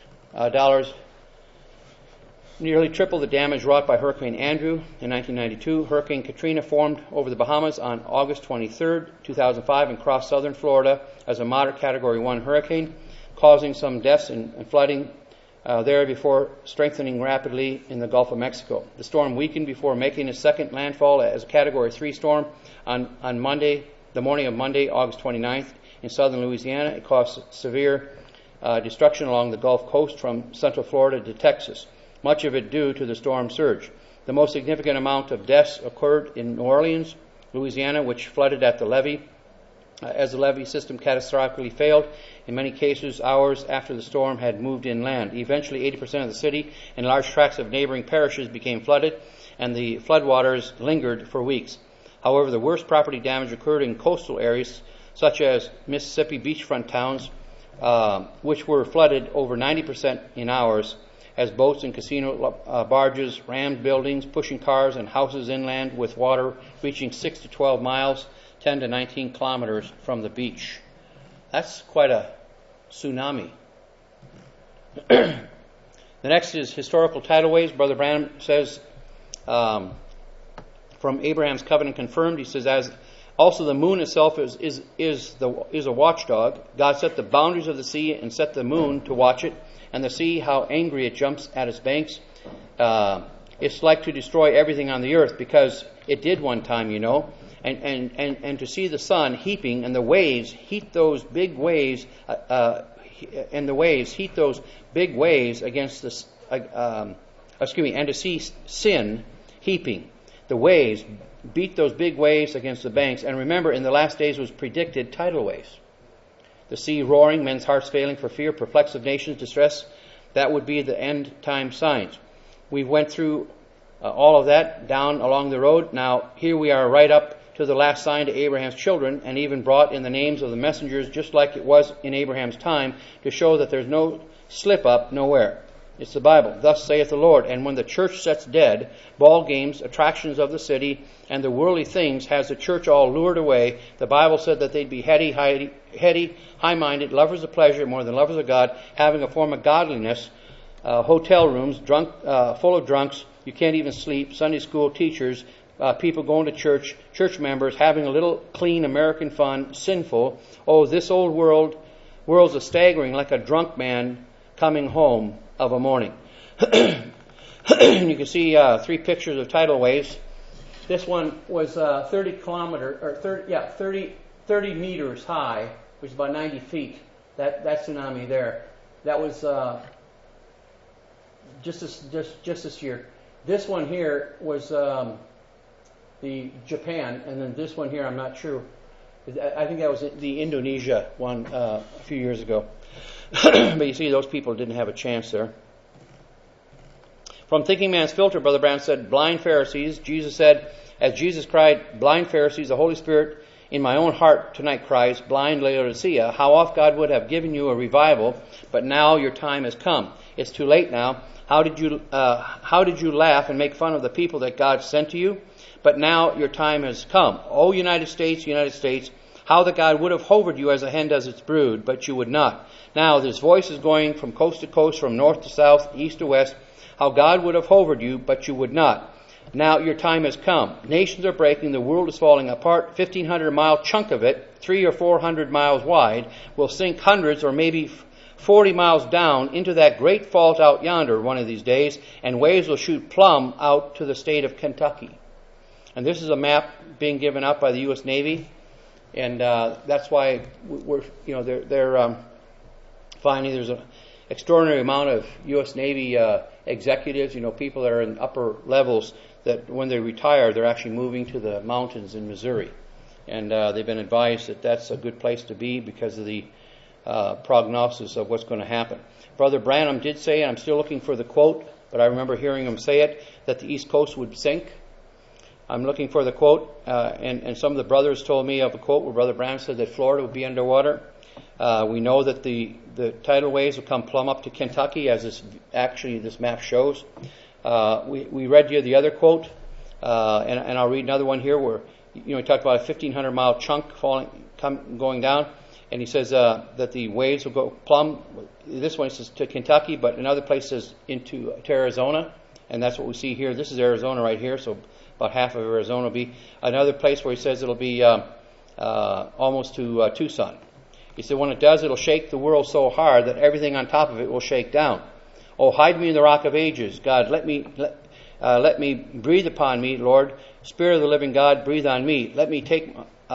nearly triple the damage wrought by Hurricane Andrew in 1992. Hurricane Katrina formed over the Bahamas on August 23, 2005, and crossed southern Florida as a moderate Category 1 hurricane, causing some deaths and flooding there before strengthening rapidly in the Gulf of Mexico. The storm weakened before making a second landfall as a Category 3 storm on Monday, the morning of Monday, August 29th, in southern Louisiana. It caused severe destruction along the Gulf Coast from central Florida to Texas, much of it due to the storm surge. The most significant amount of deaths occurred in New Orleans, Louisiana, which flooded at the levee, as the levee system catastrophically failed. In many cases, hours after the storm had moved inland. Eventually, 80% of the city and large tracts of neighboring parishes became flooded, and the floodwaters lingered for weeks. However, the worst property damage occurred in coastal areas, such as Mississippi beachfront towns, which were flooded over 90% in hours, as boats and casino barges rammed buildings, pushing cars and houses inland with water reaching 6 to 12 miles, 10 to 19 kilometers from the beach. That's quite a tsunami. The next is historical tidal waves. Brother Branham says, from Abraham's covenant confirmed, he says, as also the moon itself is a watchdog. God set the boundaries of the sea and set the moon to watch it, and the sea, how angry it jumps at its banks. It's like to destroy everything on the earth, because it did one time, and to see the sun heaping and the waves heat those big waves, and to see sin heaping. The waves beat those big waves against the banks. And remember, in the last days was predicted tidal waves. The sea roaring, men's hearts failing for fear, perplexed of nations, distress. That would be the end time signs. We went through all of that down along the road. Now, here we are right up to to the last sign to Abraham's children, and even brought in the names of the messengers just like it was in Abraham's time, to show that there's no slip up nowhere. It's the Bible. Thus saith the Lord. And when the church sets dead, ball games, attractions of the city, and the worldly things has the church all lured away, the Bible said that they'd be heady, high-minded, lovers of pleasure more than lovers of God, having a form of godliness, hotel rooms, full of drunks, you can't even sleep, Sunday school teachers, people going to church, church members, having a little clean American fun, sinful. Oh, this old world's a staggering like a drunk man coming home of a morning. You can see 3 pictures of tidal waves. This one was 30 meters high, which is about 90 feet. That tsunami there. That was just this year. This one here was the Japan, and then this one here, I'm not sure. I think that was the Indonesia one a few years ago. But you see, those people didn't have a chance there. From Thinking Man's Filter, Brother Branham said, blind Pharisees. Jesus said, as Jesus cried, blind Pharisees, the Holy Spirit in my own heart tonight cries, blind Laodicea, how oft God would have given you a revival, but now your time has come. It's too late now. How did you laugh and make fun of the people that God sent to you? But now your time has come. O United States, United States, how that God would have hovered you as a hen does its brood, but you would not. Now this voice is going from coast to coast, from north to south, east to west, how God would have hovered you, but you would not. Now your time has come. Nations are breaking, the world is falling apart. 1,500-mile chunk of it, 300 or 400 miles wide, will sink hundreds or maybe 40 miles down into that great fault out yonder one of these days, and waves will shoot plumb out to the state of Kentucky. And this is a map being given out by the U.S. Navy, and that's why they're finding there's an extraordinary amount of U.S. Navy executives, people that are in upper levels, that when they retire, they're actually moving to the mountains in Missouri. And they've been advised that that's a good place to be because of the prognosis of what's going to happen. Brother Branham did say, and I'm still looking for the quote, but I remember hearing him say it, that the East Coast would sink. I'm looking for the quote, and some of the brothers told me of a quote where Brother Branham said that Florida would be underwater. We know that the tidal waves will come plumb up to Kentucky, as this map shows. We read you the other quote, and I'll read another one here where he talked about a 1,500-mile chunk going down, and he says that the waves will go plumb. This one says to Kentucky, but another place says to Arizona, and that's what we see here. This is Arizona right here, so about half of Arizona will be. Another place where he says it'll be almost to Tucson. He said when it does, it'll shake the world so hard that everything on top of it will shake down. Oh, hide me in the rock of ages, God. Let me breathe upon me, Lord. Spirit of the living God, breathe on me. Let me take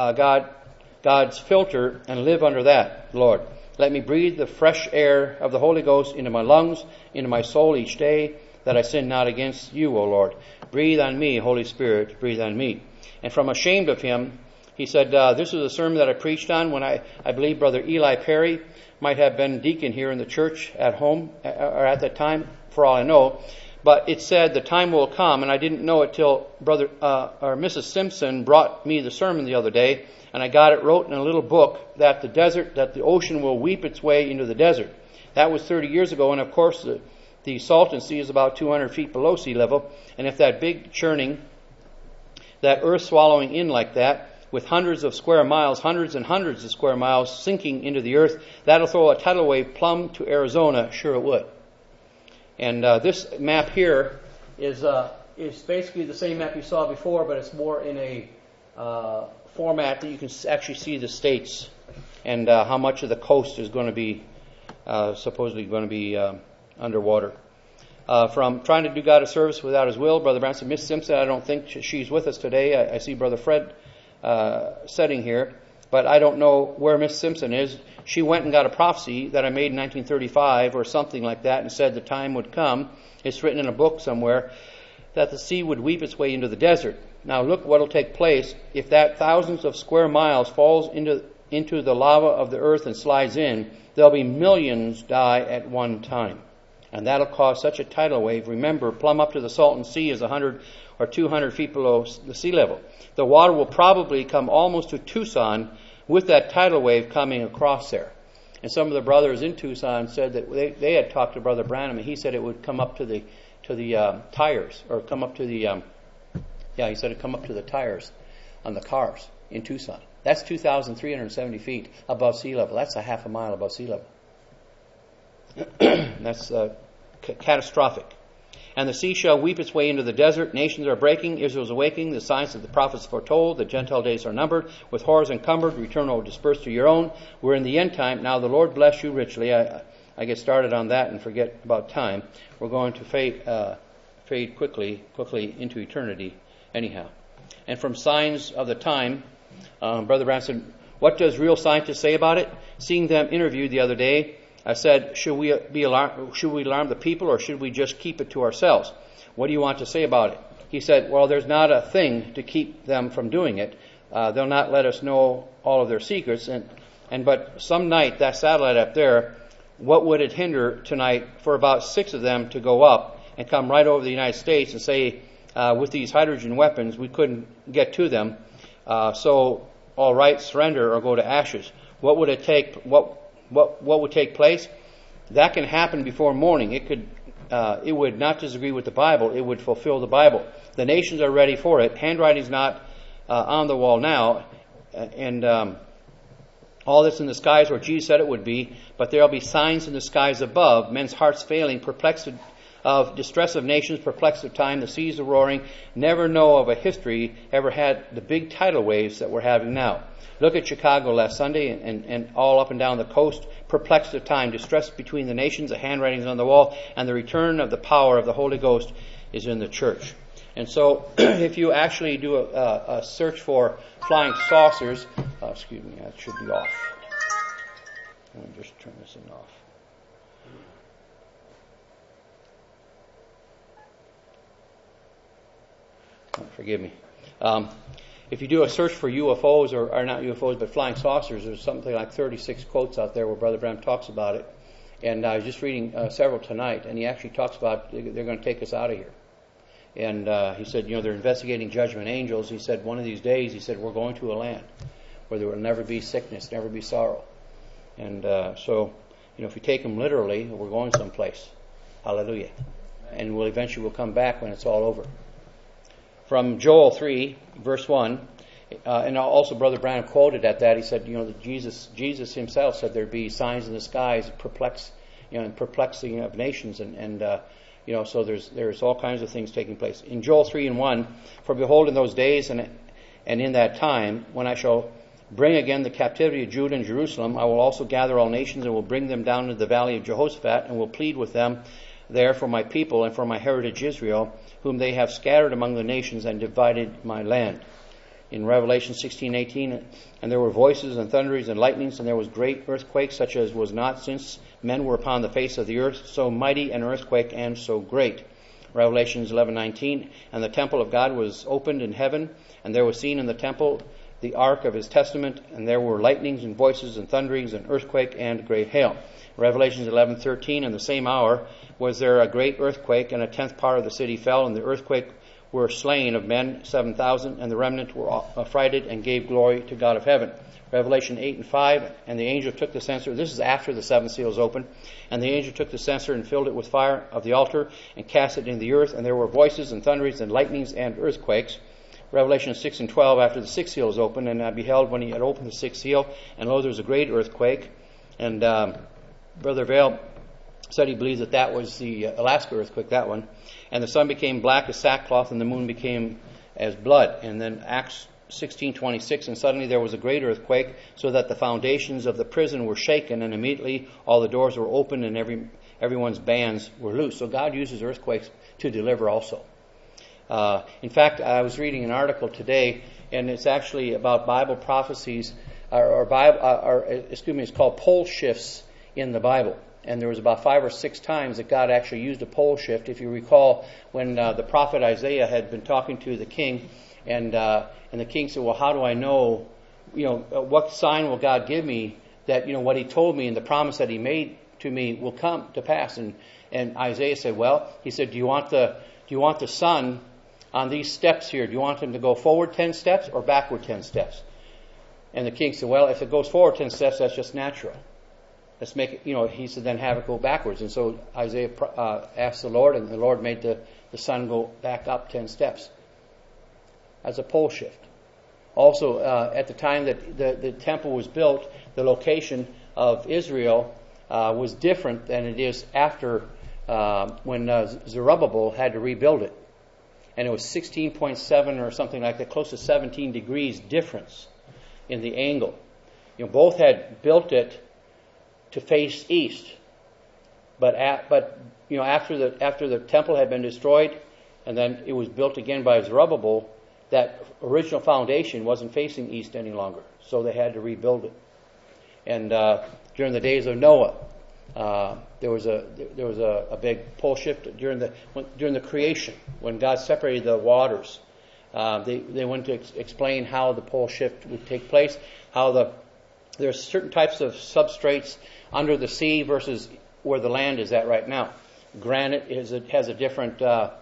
God's filter and live under that, Lord. Let me breathe the fresh air of the Holy Ghost into my lungs, into my soul each day, that I sin not against you, O Lord. Breathe on me, Holy Spirit, breathe on me. And from Ashamed of Him, he said, this was a sermon that I preached on when I believe Brother Eli Perry might have been deacon here in the church at home, or at that time, for all I know. But it said the time will come, and I didn't know it till Brother or Mrs. Simpson brought me the sermon the other day, and I got it wrote in a little book that the ocean will weep its way into the desert. That was 30 years ago, and of course the Salton Sea is about 200 feet below sea level, and if that big churning, that earth swallowing in like that, with hundreds of square miles, hundreds and hundreds of square miles sinking into the earth, that'll throw a tidal wave plumb to Arizona. Sure it would. And this map here is basically the same map you saw before, but it's more in a format that you can actually see the states and how much of the coast is going to be supposedly going to be underwater. From Trying to Do God a Service Without His Will, Brother Brown said, Miss Simpson, I don't think she's with us today. I see Brother Fred sitting here, but I don't know where Miss Simpson is. She went and got a prophecy that I made in 1935 or something like that and said the time would come. It's written in a book somewhere that the sea would weep its way into the desert. Now look what will take place if that thousands of square miles falls into the lava of the earth and slides in. There'll be millions die at one time. And that'll cause such a tidal wave. Remember, plumb up to the Salton Sea is 100 or 200 feet below the sea level. The water will probably come almost to Tucson with that tidal wave coming across there. And some of the brothers in Tucson said that they had talked to Brother Branham, and he said it would come up to the tires, or come up to the he said it'd come up to the tires on the cars in Tucson. That's 2,370 feet above sea level. That's a half a mile above sea level. That's catastrophic. And the sea shall weep its way into the desert. Nations are breaking. Israel's awakening. The signs that the prophets foretold. The Gentile days are numbered. With horrors encumbered. Return will disperse to your own. We're in the end time. Now the Lord bless you richly. I get started on that and forget about time. We're going to fade quickly into eternity anyhow. And from signs of the time, Brother Branham said, what does real scientists say about it? Seeing them interviewed the other day, I said, should we alarm the people, or should we just keep it to ourselves? What do you want to say about it? He said, well, there's not a thing to keep them from doing it. They'll not let us know all of their secrets. But some night, that satellite up there, what would it hinder tonight for about 6 of them to go up and come right over the United States and say, with these hydrogen weapons, we couldn't get to them. So, all right, surrender or go to ashes. What would it take? What would take place? That can happen before morning. It would not disagree with the Bible. It would fulfill the Bible. The nations are ready for it. Handwriting's not on the wall now, and all this in the skies where Jesus said it would be. But there'll be signs in the skies above. Men's hearts failing, perplexed of distress of nations, perplexed of time. The seas are roaring. Never know of a history ever had the big tidal waves that we're having now. Look at Chicago last Sunday and all up and down the coast. Perplexed of time, distress between the nations, the handwritings on the wall, and the return of the power of the Holy Ghost is in the church. And so, if you actually do a search for flying saucers, that should be off. Let me just turn this in off. Forgive me. If you do a search for UFOs, or not UFOs, but flying saucers, there's something like 36 quotes out there where Brother Branham talks about it. And I was just reading several tonight, and he actually talks about they're going to take us out of here. And he said, they're investigating judgment angels. He said, one of these days, he said, we're going to a land where there will never be sickness, never be sorrow. And so, if you take them literally, we're going someplace. Hallelujah. And eventually we'll come back when it's all over. From Joel 3, verse 1, and also Brother Branham quoted at that. He said, that Jesus himself said there'd be signs in the skies, perplexing of nations, and so there's all kinds of things taking place. In Joel 3 and 1, for behold, in those days and in that time, when I shall bring again the captivity of Judah and Jerusalem, I will also gather all nations and will bring them down to the valley of Jehoshaphat, and will plead with them there for my people and for my heritage Israel, whom they have scattered among the nations and divided my land. In Revelation 16:18, and there were voices and thunderings and lightnings, and there was great earthquake, such as was not since men were upon the face of the earth, so mighty an earthquake and so great. Revelations 11:19, and the temple of God was opened in heaven, and there was seen in the temple the ark of his testament, and there were lightnings and voices and thunderings and earthquake and great hail. Revelations 11:13, in the same hour was there a great earthquake, and 1/10 part of the city fell, and the earthquake were slain of men 7,000, and the remnant were affrighted and gave glory to God of heaven. Revelation 8 and 5, and the angel took the censer. This is after the 7 seals opened. And the angel took the censer and filled it with fire of the altar and cast it in the earth, and there were voices and thunderings and lightnings and earthquakes. Revelation 6 and 12, after the 6 seals opened, and I beheld when he had opened the 6th seal, and lo, there was a great earthquake. And Brother Vail said he believes that was the Alaska earthquake, that one. And the sun became black as sackcloth, and the moon became as blood. And then Acts 16:26, and suddenly there was a great earthquake, so that the foundations of the prison were shaken, and immediately all the doors were opened, and everyone's bands were loose. So God uses earthquakes to deliver also. In fact, I was reading an article today, and it's actually about Bible prophecies, it's called pole shifts in the Bible. And there was about 5 or 6 times that God actually used a pole shift. If you recall, when the prophet Isaiah had been talking to the king, and the king said, well, how do I know, what sign will God give me that, what he told me and the promise that he made to me will come to pass. And Isaiah said, well, he said, do you want the sun on these steps here? Do you want him to go forward 10 steps or backward 10 steps? And the king said, well, if it goes forward 10 steps, that's just natural. Let's make it, he said, then have it go backwards. And so Isaiah asked the Lord, and the Lord made the sun go back up 10 steps as a pole shift. Also, at the time that the temple was built, the location of Israel was different than it is after when Zerubbabel had to rebuild it. And it was 16.7 or something like that, close to 17 degrees difference in the angle. Both had built it to face east, but after the temple had been destroyed, and then it was built again by Zerubbabel, that original foundation wasn't facing east any longer, so they had to rebuild it. And during the days of Noah, there was a big pole shift during the creation when God separated the waters. They went to explain how the pole shift would take place, how there's certain types of substrates under the sea versus where the land is at right now. Granite has a different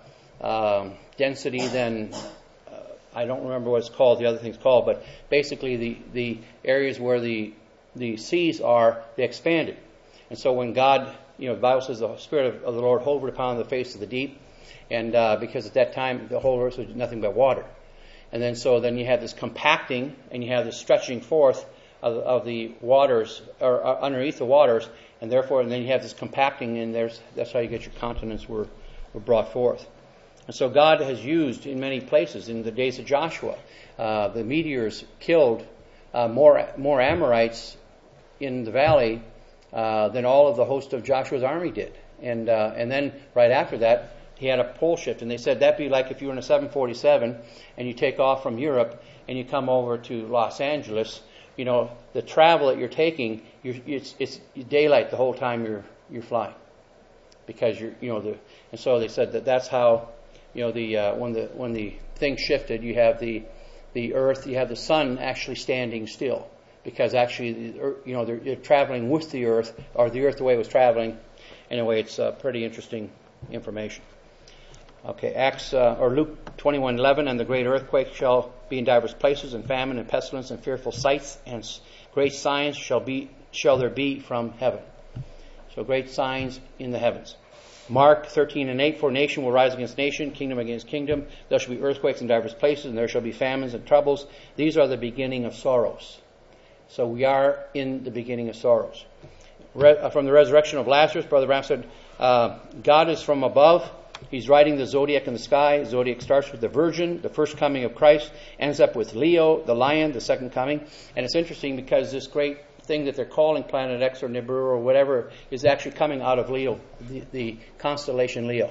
density than I don't remember what it's called. The other thing's called, but basically the areas where the seas are, they expanded. And so when God, the Bible says the Spirit of the Lord hovered upon the face of the deep, and because at that time the whole earth was nothing but water. And then you have this compacting, and you have this stretching forth of the waters, or underneath the waters, and then you have this compacting, and that's how you get your continents were brought forth. And so God has used in many places. In the days of Joshua, the meteors killed more Amorites in the valley than all of the host of Joshua's army did. And then right after that, he had a pole shift, and they said that'd be like if you were in a 747 and you take off from Europe and you come over to Los Angeles. The travel that you're taking, it's daylight the whole time you're flying, because and so they said that's how when the thing shifted, you have the earth, you have the sun actually standing still, because actually they're traveling with the earth, or the earth the way it was traveling. Anyway, it's pretty interesting information. Okay, Luke 21:11, and the great earthquake shall be in divers places, and famine and pestilence and fearful sights, and great signs shall there be from heaven. So great signs in the heavens. Mark 13:8, for nation will rise against nation, kingdom against kingdom. There shall be earthquakes in divers places, and there shall be famines and troubles. These are the beginning of sorrows. So we are in the beginning of sorrows. From the resurrection of Lazarus, Brother Branham said, God is from above. He's riding the zodiac in the sky. The zodiac starts with the Virgin, the first coming of Christ, ends up with Leo, the lion, the second coming. And it's interesting because this great thing that they're calling Planet X or Nibiru or whatever is actually coming out of Leo, the constellation Leo.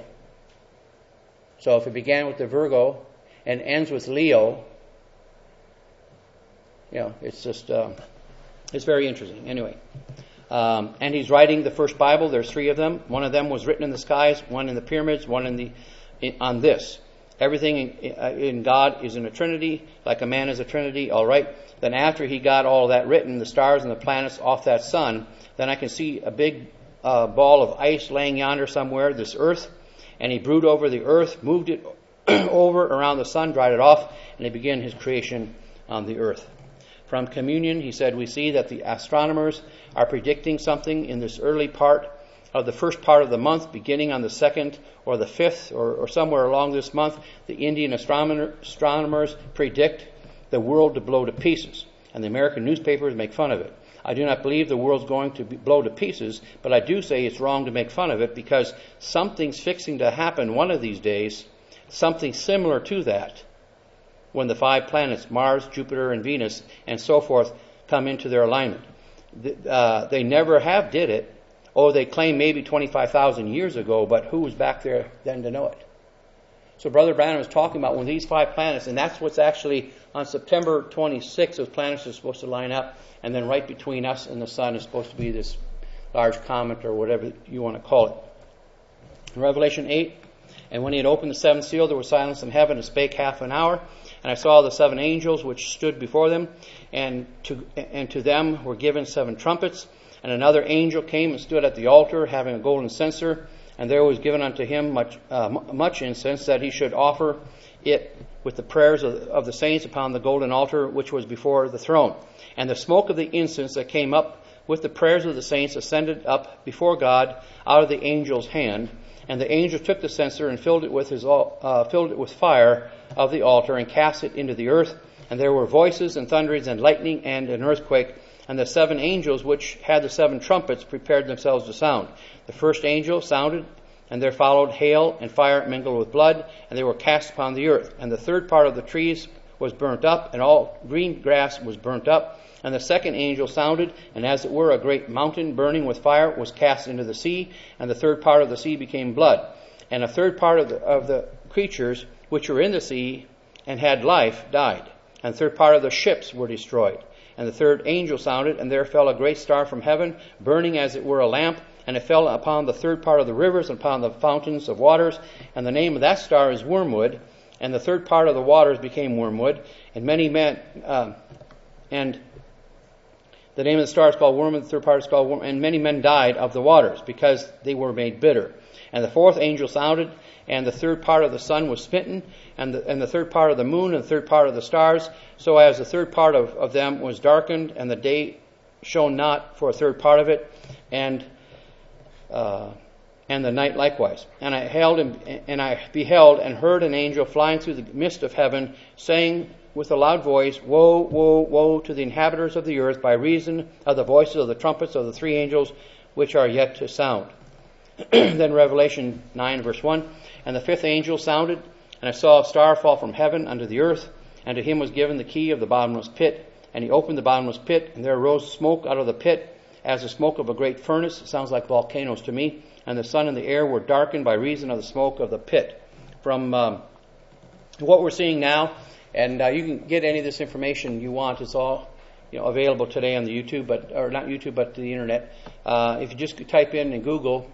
So if it began with the Virgo and ends with Leo, it's just, it's very interesting. Anyway. And he's writing the first Bible. There's 3 of them. One of them was written in the skies, one in the pyramids, one on this. Everything in God is in a trinity, like a man is a trinity. All right. Then after he got all that written, the stars and the planets off that sun, then I can see a big ball of ice laying yonder somewhere, this earth. And he brooded over the earth, moved it over around the sun, dried it off, and he began his creation on the earth. From communion, he said, we see that the astronomers are predicting something in this early part of the first part of the month, beginning on the 2nd or the 5th or somewhere along this month. The Indian astronomers predict the world to blow to pieces, and the American newspapers make fun of it. I do not believe the world's going to blow to pieces, but I do say it's wrong to make fun of it, because something's fixing to happen one of these days, something similar to that, when the 5 planets, Mars, Jupiter, and Venus, and so forth, come into their alignment. They never have did it. They claim maybe 25,000 years ago, but who was back there then to know it? So Brother Branham was talking about when these 5 planets, and that's what's actually on September 26th, those planets are supposed to line up, and then right between us and the sun is supposed to be this large comet or whatever you want to call it. In Revelation 8, and when he had opened the 7th seal, there was silence in heaven, and spake half an hour. And I saw the 7 angels which stood before them, and to them were given 7 trumpets. And another angel came and stood at the altar, having a golden censer, and there was given unto him much incense, that he should offer it with the prayers of the saints upon the golden altar which was before the throne. And the smoke of the incense that came up with the prayers of the saints ascended up before God out of the angel's hand. And the angel took the censer and filled it with fire of the altar, and cast it into the earth. And there were voices and thunderings and lightning and an earthquake. And the 7 angels which had the 7 trumpets prepared themselves to sound. The first angel sounded, and there followed hail and fire mingled with blood, and they were cast upon the earth. And the third part of the trees was burnt up, and all green grass was burnt up. And the second angel sounded, and as it were a great mountain burning with fire was cast into the sea, and the third part of the sea became blood. And a third part of the creatures which were in the sea and had life died. And the third part of the ships were destroyed. And the third angel sounded, and there fell a great star from heaven, burning as it were a lamp, and it fell upon the third part of the rivers and upon the fountains of waters. And the name of that star is Wormwood. And the third part of the waters became wormwood. And many men, and the name of the star is called Wormwood. The third part is called Wormwood. And many men died of the waters, because they were made bitter. And the fourth angel sounded, and the third part of the sun was smitten, and the third part of the moon, and the third part of the stars, so as the third part of them was darkened, and the day shone not for a third part of it, and the night likewise. And I beheld and heard an angel flying through the midst of heaven, saying with a loud voice, Woe, woe, woe to the inhabitants of the earth, by reason of the voices of the trumpets of the 3 angels which are yet to sound. Then Revelation 9 verse 1, and the 5th angel sounded, and I saw a star fall from heaven unto the earth, and to him was given the key of the bottomless pit. And he opened the bottomless pit, and there arose smoke out of the pit, as the smoke of a great furnace. It sounds like volcanoes to me. And the sun and the air were darkened by reason of the smoke of the pit. From what we're seeing now, and you can get any of this information you want. It's all available today on the YouTube, but the internet. If you just type in Google,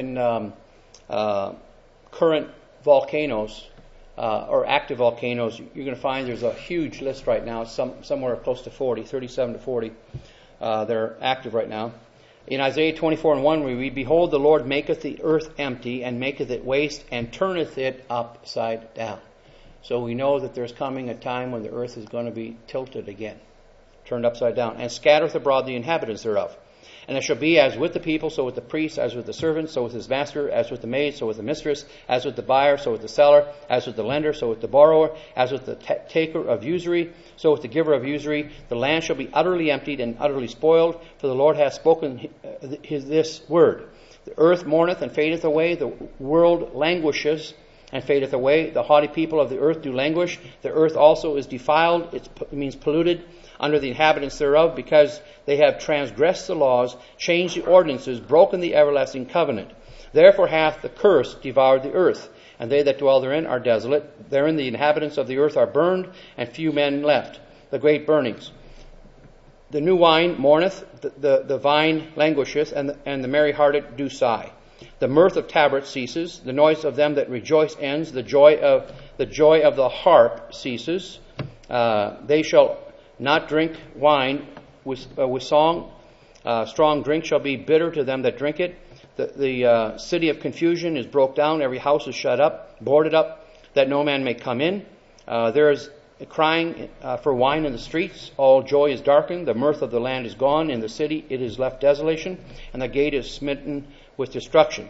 current volcanoes or active volcanoes, you're going to find there's a huge list right now. Somewhere close to 40, 37 to 40 that are active right now. In Isaiah 24:1 we read, Behold, the Lord maketh the earth empty, and maketh it waste, and turneth it upside down. So we know that there's coming a time when the earth is going to be tilted again, turned upside down, and scattereth abroad the inhabitants thereof. And it shall be as with the people, so with the priest, as with the servant, so with his master, as with the maid, so with the mistress, as with the buyer, so with the seller, as with the lender, so with the borrower, as with the taker of usury, so with the giver of usury. The land shall be utterly emptied and utterly spoiled, for the Lord hath spoken this word. The earth mourneth and fadeth away, the world languishes and fadeth away. The haughty people of the earth do languish. The earth also is defiled, it means polluted, under the inhabitants thereof, because they have transgressed the laws, changed the ordinances, broken the everlasting covenant. Therefore hath the curse devoured the earth, and they that dwell therein are desolate. Therein the inhabitants of the earth are burned, and few men left. The great burnings. The new wine mourneth, the vine languisheth, and the merry-hearted do sigh. The mirth of tabrets ceases, the noise of them that rejoice ends, the joy of the harp ceases. They shall not drink wine with song. Strong drink shall be bitter to them that drink it. The city of confusion is broke down. Every house is shut up, boarded up, that no man may come in. There is crying for wine in the streets. All joy is darkened. The mirth of the land is gone. In the city it is left desolation, and the gate is smitten with destruction.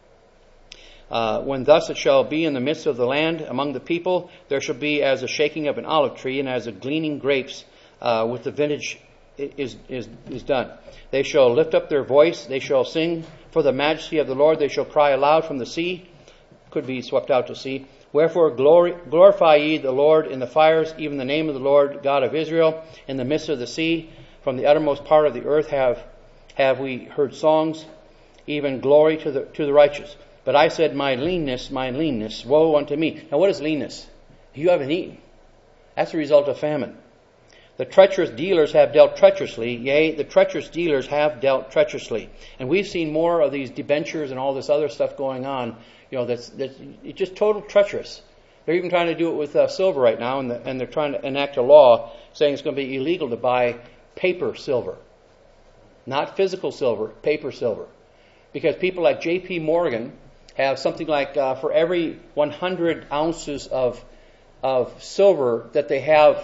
When thus it shall be in the midst of the land among the people, there shall be as a shaking of an olive tree, and as a gleaning grapes with the vintage is done. They shall lift up their voice, they shall sing for the majesty of the Lord, they shall cry aloud from the sea, could be swept out to sea. Wherefore glorify ye the Lord in the fires, even the name of the Lord God of Israel, in the midst of the sea. From the uttermost part of the earth have we heard songs, even glory to the righteous. But I said, my leanness, woe unto me. Now what is leanness? You haven't eaten. That's the result of famine. The treacherous dealers have dealt treacherously. Yea, the treacherous dealers have dealt treacherously. And we've seen more of these debentures and all this other stuff going on. That's it's just total treacherous. They're even trying to do it with silver right now, and they're trying to enact a law saying it's going to be illegal to buy paper silver. not physical silver, paper silver. Because people like J.P. Morgan have something like for every 100 ounces of silver that they have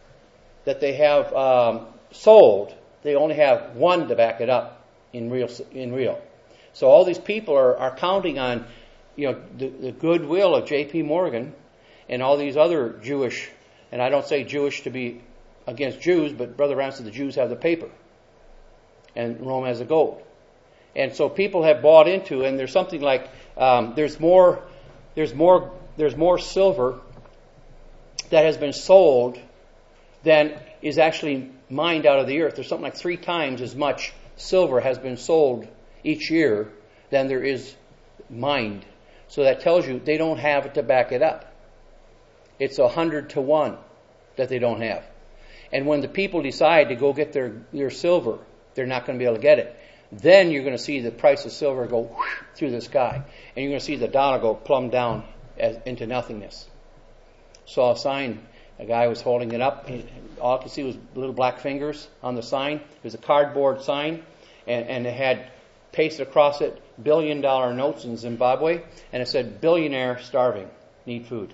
sold, they only have one to back it up in real. So all these people are counting on, the goodwill of J.P. Morgan and all these other Jewish, and I don't say Jewish to be against Jews, but Brother Brown said the Jews have the paper and Rome has the gold. And so people have bought into, and there's something like there's more silver that has been sold than is actually mined out of the earth. There's something like 3 times as much silver has been sold each year than there is mined. So that tells you they don't have it to back it up. It's 100 to 1 that they don't have. And when the people decide to go get their silver, they're not going to be able to get it. Then you're going to see the price of silver go through the sky. And you're going to see the dollar go plumb down into nothingness. Saw a sign. A guy was holding it up. All I could see was little black fingers on the sign. It was a cardboard sign. And it had pasted across it $1 billion notes in Zimbabwe. And it said, billionaire starving, need food.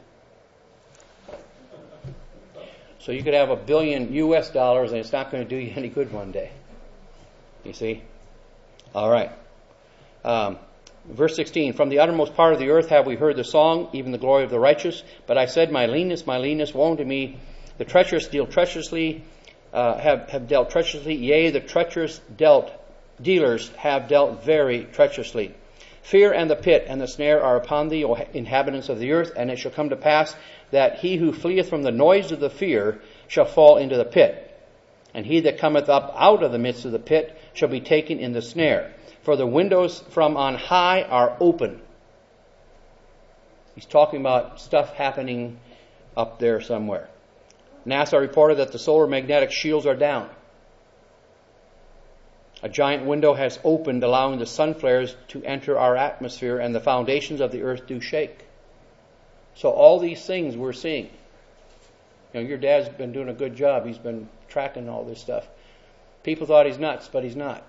So you could have $1 billion US and it's not going to do you any good one day. You see? All right. Verse 16, from the uttermost part of the earth have we heard the song, even the glory of the righteous. But I said, my leanness, woe unto me. The treacherous deal treacherously, have dealt treacherously. Yea, the treacherous dealers have dealt very treacherously. Fear and the pit and the snare are upon thee, O inhabitants of the earth. And it shall come to pass that he who fleeth from the noise of the fear shall fall into the pit. And he that cometh up out of the midst of the pit shall be taken in the snare. For the windows from on high are open. He's talking about stuff happening up there somewhere. NASA reported that the solar magnetic shields are down. A giant window has opened, allowing the sun flares to enter our atmosphere, and the foundations of the earth do shake. So all these things we're seeing. Your dad's been doing a good job. He's been tracking all this stuff. People thought he's nuts, but he's not.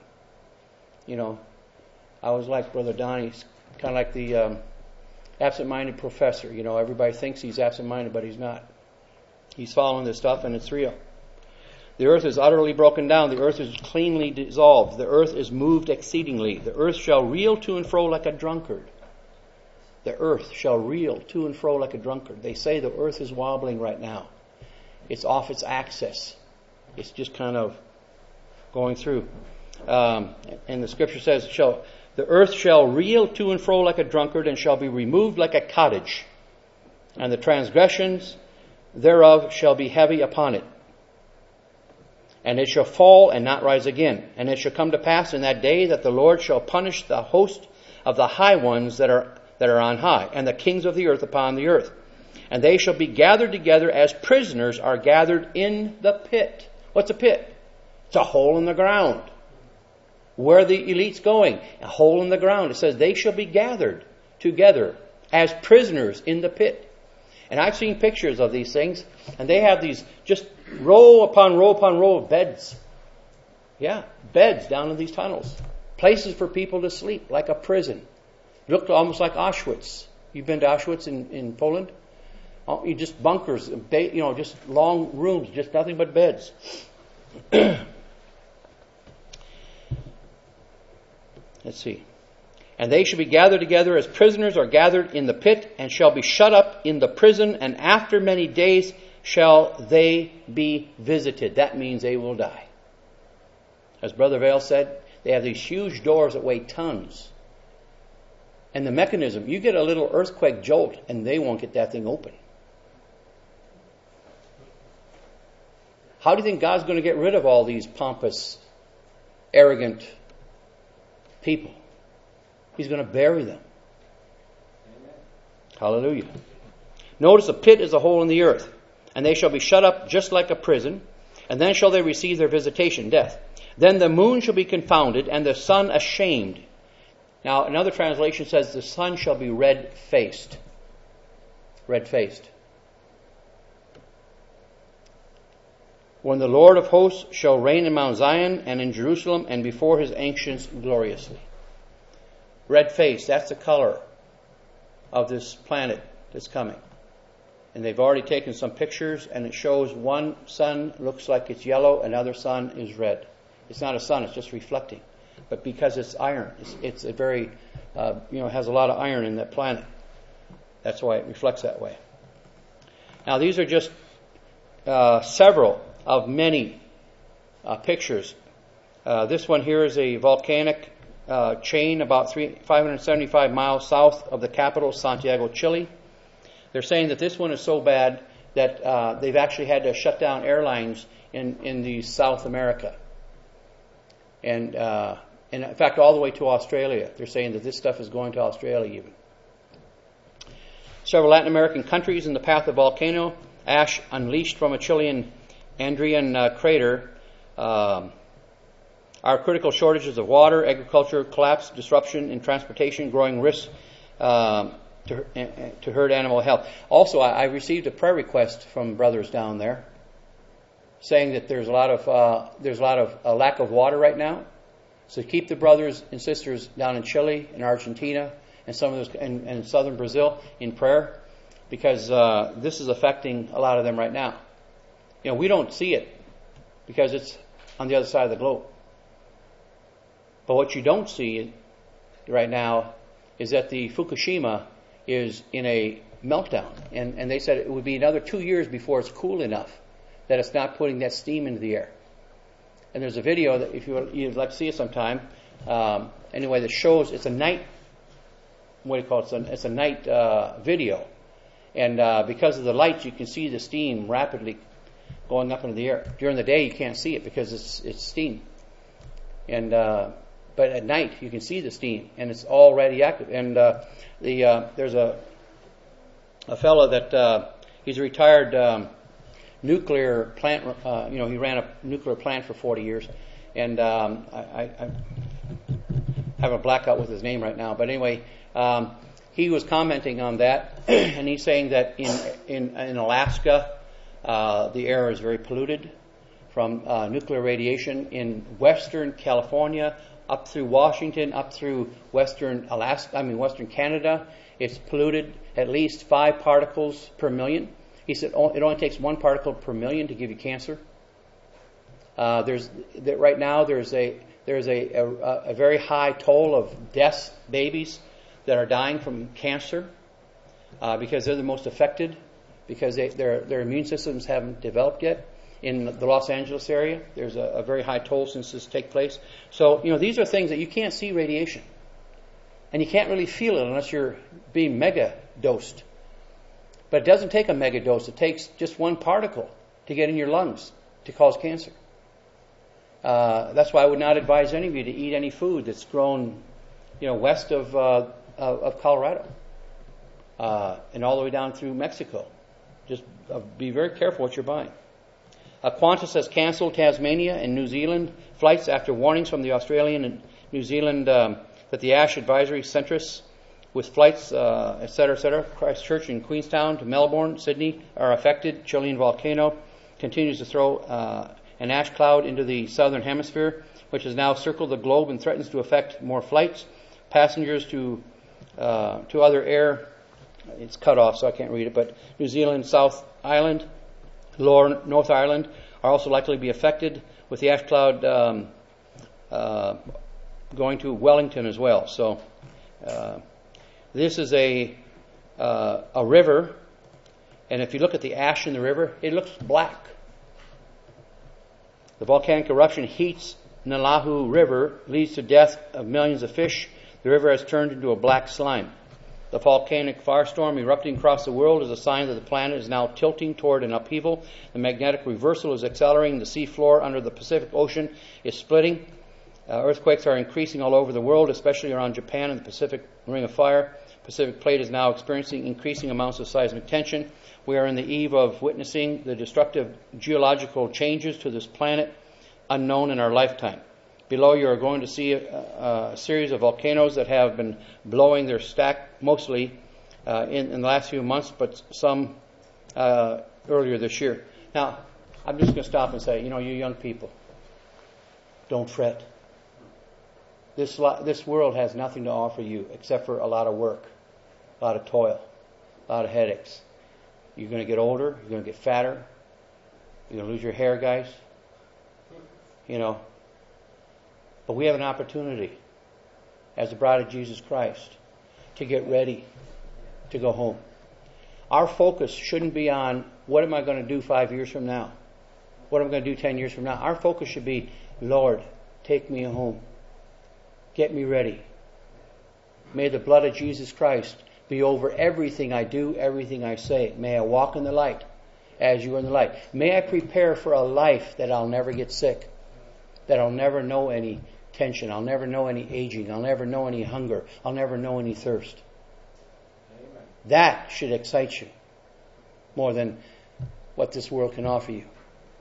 I was like Brother Donnie, he's kind of like the absent-minded professor. Everybody thinks he's absent-minded, but he's not. He's following this stuff, and it's real. The earth is utterly broken down. The earth is cleanly dissolved. The earth is moved exceedingly. The earth shall reel to and fro like a drunkard. The earth shall reel to and fro like a drunkard. They say the earth is wobbling right now. It's off its axis. It's just kind of going through. And the scripture says, the earth shall reel to and fro like a drunkard, and shall be removed like a cottage. And the transgressions thereof shall be heavy upon it. And it shall fall and not rise again. And it shall come to pass in that day that the Lord shall punish the host of the high ones that are on high, and the kings of the earth upon the earth. And they shall be gathered together as prisoners are gathered in the pit. What's a pit? It's a hole in the ground. Where are the elites going? A hole in the ground. It says they shall be gathered together as prisoners in the pit. And I've seen pictures of these things, and they have these just row upon row upon row of beds. Yeah, beds down in these tunnels. Places for people to sleep, like a prison. Looked almost like Auschwitz. You've been to Auschwitz in Poland? You just bunkers, just long rooms, just nothing but beds. Let's see. And they shall be gathered together as prisoners are gathered in the pit, and shall be shut up in the prison, and after many days shall they be visited. That means they will die. As Brother Vail said, they have these huge doors that weigh tons. And the mechanism, you get a little earthquake jolt, and they won't get that thing open. How do you think God's going to get rid of all these pompous, arrogant people? He's going to bury them. Amen. Hallelujah. Notice a pit is a hole in the earth, and they shall be shut up just like a prison, and then shall they receive their visitation, death. Then the moon shall be confounded, and the sun ashamed. Now, another translation says the sun shall be red-faced. Red-faced. when the Lord of hosts shall reign in Mount Zion and in Jerusalem and before his ancients gloriously. Red face, that's the color of this planet that's coming. And they've already taken some pictures, and it shows one sun looks like it's yellow, another sun is red. It's not a sun, it's just reflecting. But because it's iron, it's a very, has a lot of iron in that planet. That's why it reflects that way. Now these are just several of many pictures. This one here is a volcanic chain about 575 miles south of the capital, Santiago, Chile. They're saying that this one is so bad that they've actually had to shut down airlines in South America. And in fact, all the way to Australia. They're saying that this stuff is going to Australia even. Several Latin American countries in the path of volcano ash unleashed from a Chilean Andrian crater are critical shortages of water, agriculture, collapse, disruption in transportation, growing risks to hurt animal health. Also, I received a prayer request from brothers down there, saying that there's a lot of lack of water right now. So keep the brothers and sisters down in Chile and Argentina and some of those and southern Brazil in prayer, because this is affecting a lot of them right now. We don't see it because it's on the other side of the globe. But what you don't see right now is that the Fukushima is in a meltdown. And they said it would be another 2 years before it's cool enough that it's not putting that steam into the air. And there's a video that if you'd like to see it sometime, anyway, that shows it's a night, what do you call it? It's a night video. And because of the lights, you can see the steam rapidly going up into the air. During the day, you can't see it because it's steam. And but at night, you can see the steam, and it's all radioactive. And there's a fellow that he's a retired nuclear plant. He ran a nuclear plant for 40 years, and I have a blackout with his name right now. But anyway, he was commenting on that, and he's saying that in Alaska, the air is very polluted from nuclear radiation. In Western California, up through Washington, up through Western Canada, it's polluted at least 5 particles per million. He said it only takes 1 particle per million to give you cancer. Right now there's a very high toll of deaths, babies that are dying from cancer because they're the most affected, because their immune systems haven't developed yet. In the Los Angeles area, there's a very high toll since this take place. So, these are things that you can't see radiation. And you can't really feel it unless you're being mega dosed. But it doesn't take a mega dose. It takes just 1 particle to get in your lungs to cause cancer. That's why I would not advise any of you to eat any food that's grown, west of Colorado and all the way down through Mexico. Just be very careful what you're buying. Qantas has canceled Tasmania and New Zealand flights after warnings from the Australian and New Zealand that the ash advisory centres with flights, etc., Christchurch and Queenstown to Melbourne, Sydney are affected. Chilean volcano continues to throw an ash cloud into the southern hemisphere, which has now circled the globe and threatens to affect more flights. Passengers to other air, it's cut off so I can't read it, but New Zealand, South Island, Lower North Ireland are also likely to be affected, with the ash cloud going to Wellington as well. So this is a river, and if you look at the ash in the river, it looks black. The volcanic eruption heats Nalahu River, leads to death of millions of fish. The river has turned into a black slime. The volcanic firestorm erupting across the world is a sign that the planet is now tilting toward an upheaval. The magnetic reversal is accelerating. The sea floor under the Pacific Ocean is splitting. Earthquakes are increasing all over the world, especially around Japan and the Pacific Ring of Fire. Pacific Plate is now experiencing increasing amounts of seismic tension. We are on the eve of witnessing the destructive geological changes to this planet unknown in our lifetime. Below you are going to see a series of volcanoes that have been blowing their stack mostly in the last few months, but some earlier this year. Now, I'm just going to stop and say, you young people, don't fret. This world has nothing to offer you except for a lot of work, a lot of toil, a lot of headaches. You're going to get older. You're going to get fatter. You're going to lose your hair, guys. But we have an opportunity as the bride of Jesus Christ to get ready to go home. Our focus shouldn't be on what am I going to do 5 years from now? What am I going to do 10 years from now? Our focus should be, Lord, take me home. Get me ready. May the blood of Jesus Christ be over everything I do, everything I say. May I walk in the light as you are in the light. May I prepare for a life that I'll never get sick, that I'll never know any tension, I'll never know any aging, I'll never know any hunger, I'll never know any thirst. Amen. That should excite you more than what this world can offer you.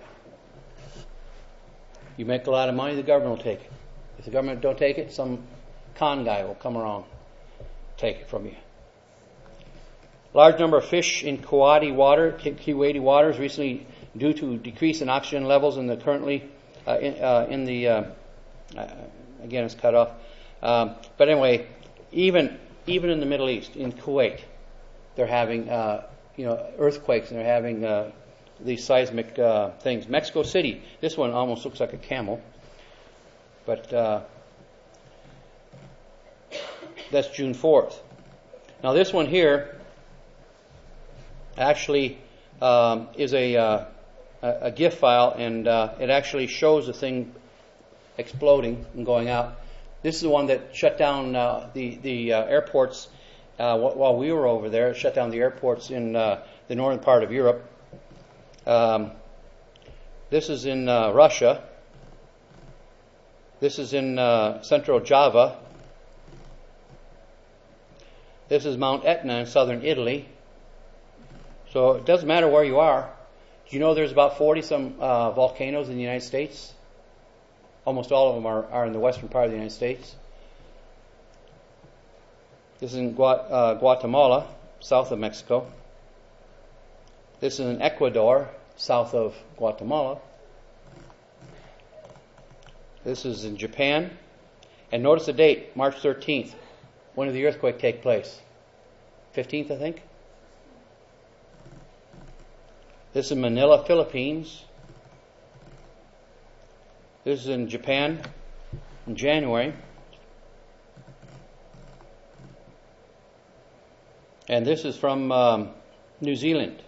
You make a lot of money, the government will take it. If the government don't take it, some con guy will come around, take it from you. Large number of fish in Kuwaiti waters recently due to decrease in oxygen levels in the currently again it's cut off. But anyway, even in the Middle East, in Kuwait, they're having earthquakes and they're having these seismic things. Mexico City, this one almost looks like a camel, but that's June 4th. Now this one here actually is a GIF file, and it actually shows the thing exploding and going out. This is the one that shut down the airports while we were over there. It shut down the airports in the northern part of Europe. This is in Russia. This is in central Java. This is Mount Etna in southern Italy. So it doesn't matter where you are. Do you know there's about 40-some volcanoes in the United States? Almost all of them are in the western part of the United States. This is in Guatemala, south of Mexico. This is in Ecuador, south of Guatemala. This is in Japan. And notice the date, March 13th. When did the earthquake take place? 15th, I think. This is Manila, Philippines. This is in Japan in January. And this is from New Zealand.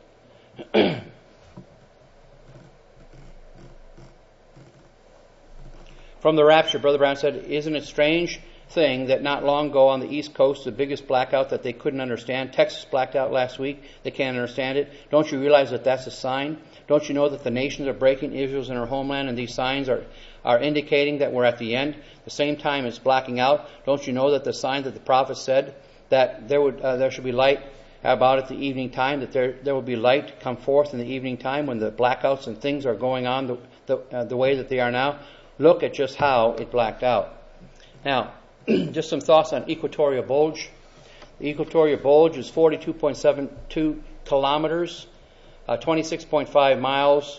From the rapture, Brother Brown said, isn't it strange thing that not long ago on the East Coast, the biggest blackout that they couldn't understand, Texas blacked out last week, they can't understand it. Don't you realize that that's a sign? Don't you know that the nations are breaking, Israel's in her homeland, and these signs are indicating that we're at the end? The same time it's blacking out. Don't you know that the sign that the prophet said that there should be light about at the evening time, that there will be light come forth in the evening time when the blackouts and things are going on the way that they are now? Look at just how it blacked out. Now, just some thoughts on equatorial bulge. The equatorial bulge is 42.72 kilometers, 26.5 miles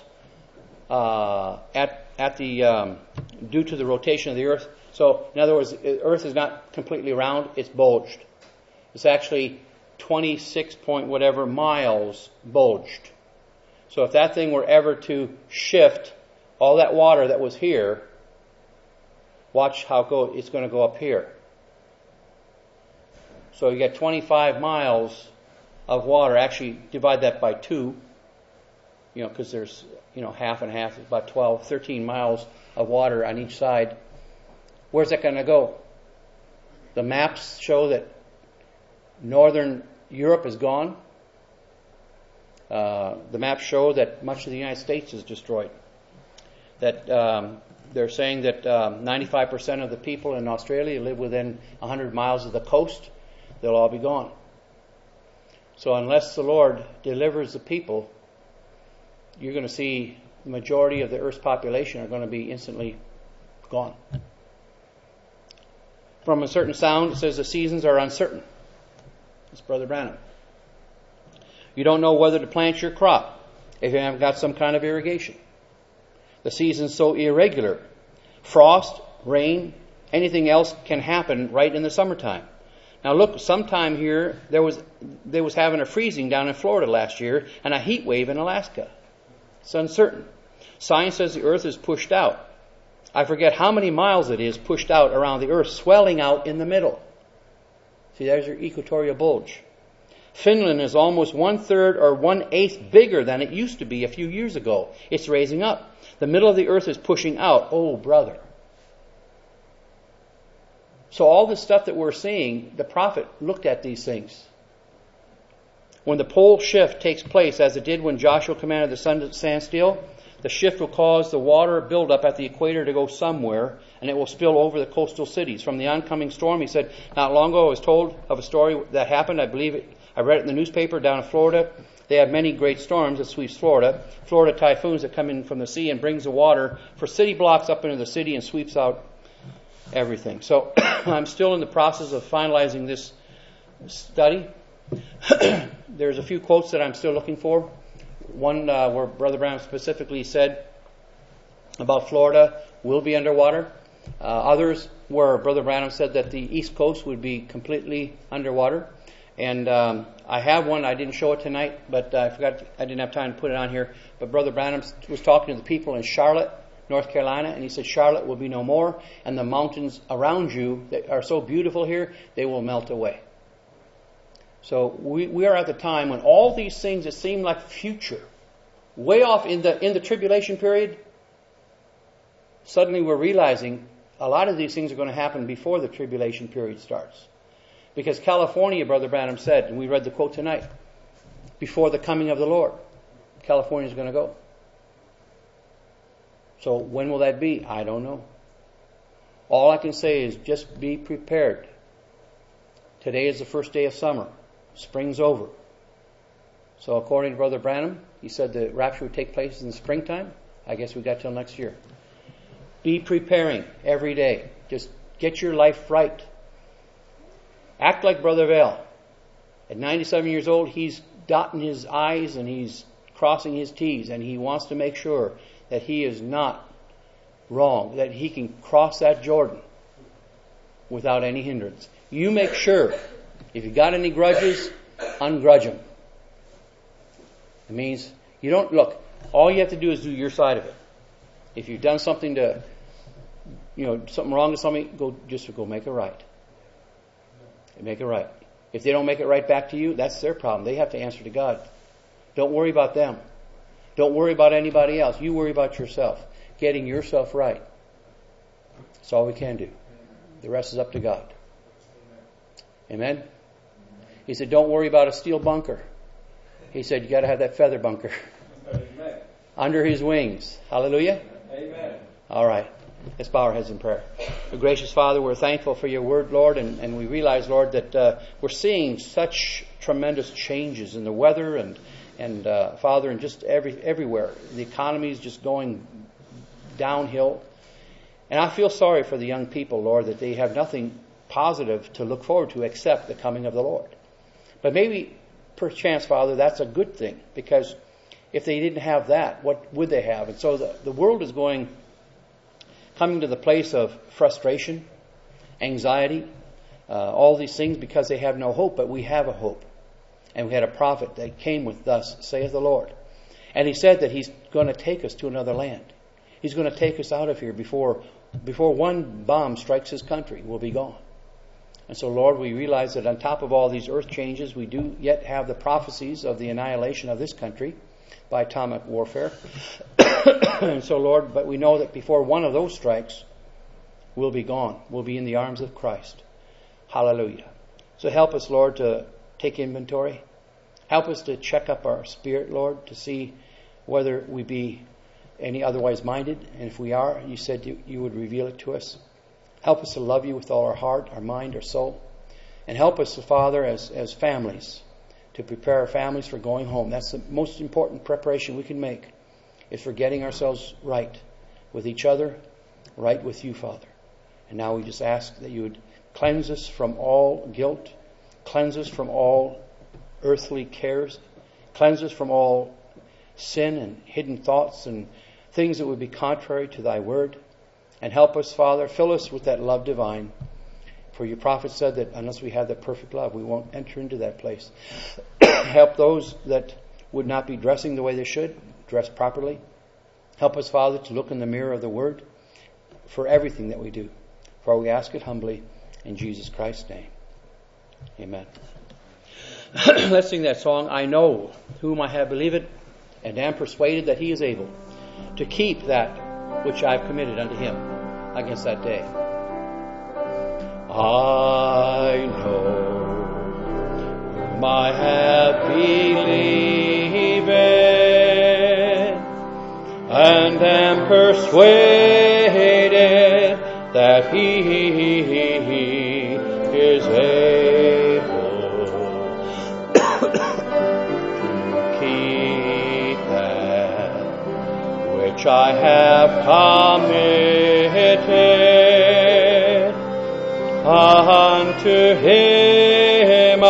due to the rotation of the Earth. So, in other words, the Earth is not completely round; it's bulged. It's actually 26 point whatever miles bulged. So, if that thing were ever to shift, all that water that was here, watch how it's going to go up here. So you get 25 miles of water. Actually, divide that by 2, because there's, half and half, about 12, 13 miles of water on each side. Where's that going to go? The maps show that northern Europe is gone. The maps show that much of the United States is destroyed. That they're saying that 95% of the people in Australia live within 100 miles of the coast. They'll all be gone. So unless the Lord delivers the people, you're going to see the majority of the Earth's population are going to be instantly gone. From a certain sound, it says the seasons are uncertain. That's Brother Branham. You don't know whether to plant your crop if you haven't got some kind of irrigation. The season's so irregular. Frost, rain, anything else can happen right in the summertime. Now look, sometime here, they was having a freezing down in Florida last year and a heat wave in Alaska. It's uncertain. Science says the earth is pushed out. I forget how many miles it is pushed out around the earth, swelling out in the middle. See, there's your equatorial bulge. Finland is almost 1/3 or 1/8 bigger than it used to be a few years ago. It's raising up. The middle of the earth is pushing out. Oh, brother. So all this stuff that we're seeing, the prophet looked at these things. When the pole shift takes place, as it did when Joshua commanded the sun to stand still, the shift will cause the water buildup at the equator to go somewhere, and it will spill over the coastal cities. From the oncoming storm, he said, not long ago I was told of a story that happened. I read it in the newspaper down in Florida. They have many great storms that sweeps Florida. Florida typhoons that come in from the sea and brings the water for city blocks up into the city and sweeps out everything. So I'm still in the process of finalizing this study. There's a few quotes that I'm still looking for. One where Brother Branham specifically said about Florida will be underwater. Others where Brother Branham said that the East Coast would be completely underwater. And I have one. I didn't show it tonight, but I didn't have time to put it on here. But Brother Branham was talking to the people in Charlotte, North Carolina, and he said Charlotte will be no more, and the mountains around you that are so beautiful here, they will melt away. So we are at the time when all these things that seem like future, way off in the tribulation period, suddenly we're realizing a lot of these things are going to happen before the tribulation period starts. Because California, Brother Branham said, and we read the quote tonight, before the coming of the Lord, California is going to go. So when will that be? I don't know. All I can say is just be prepared. Today is the first day of summer. Spring's over. So according to Brother Branham, he said the rapture would take place in the springtime. I guess we got till next year. Be preparing every day. Just get your life right. Act like Brother Vale. At 97 years old, he's dotting his I's and he's crossing his T's, and he wants to make sure that he is not wrong, that he can cross that Jordan without any hindrance. You make sure, if you got any grudges, ungrudge them. It means you don't, look, all you have to do is do your side of it. If you've done something to, something wrong to somebody, go make it right. Make it right. If they don't make it right back to you, that's their problem. They have to answer to God. Don't worry about them. Don't worry about anybody else. You worry about yourself. Getting yourself right. That's all we can do. The rest is up to God. Amen? He said, don't worry about a steel bunker. He said, you got to have that feather bunker. Amen. Under his wings. Hallelujah? Amen. All right. Let's bow our heads in prayer. Gracious Father, we're thankful for your word, Lord, and we realize, Lord, that we're seeing such tremendous changes in the weather and Father, and just everywhere. The economy is just going downhill. And I feel sorry for the young people, Lord, that they have nothing positive to look forward to except the coming of the Lord. But maybe, perchance, Father, that's a good thing, because if they didn't have that, what would they have? And so the world is coming to the place of frustration, anxiety, all these things because they have no hope, but we have a hope. And we had a prophet that came with thus saith the Lord. And he said that he's going to take us to another land. He's going to take us out of here before one bomb strikes his country. We'll be gone. And so, Lord, we realize that on top of all these earth changes, we do yet have the prophecies of the annihilation of this country by atomic warfare. And so, Lord, but we know that before one of those strikes, we'll be gone. We'll be in the arms of Christ. Hallelujah. So help us, Lord, to take inventory. Help us to check up our spirit, Lord, to see whether we be any otherwise minded. And if we are, you said you would reveal it to us. Help us to love you with all our heart, our mind, our soul. And help us, Father, as families, to prepare our families for going home. That's the most important preparation we can make, is for getting ourselves right with each other, right with you, Father. And now we just ask that you would cleanse us from all guilt, cleanse us from all earthly cares, cleanse us from all sin and hidden thoughts and things that would be contrary to thy word. And help us, Father, fill us with that love divine. For your prophet said that unless we have that perfect love, we won't enter into that place. Help those that would not be dressing the way they should, dress properly. Help us, Father, to look in the mirror of the word for everything that we do. For we ask it humbly in Jesus Christ's name. Amen. Let's sing that song, I know whom I have believed, and am persuaded that he is able to keep that which I have committed unto him against that day. I know whom I have believed, and am persuaded that he is able to keep that which I have committed unto him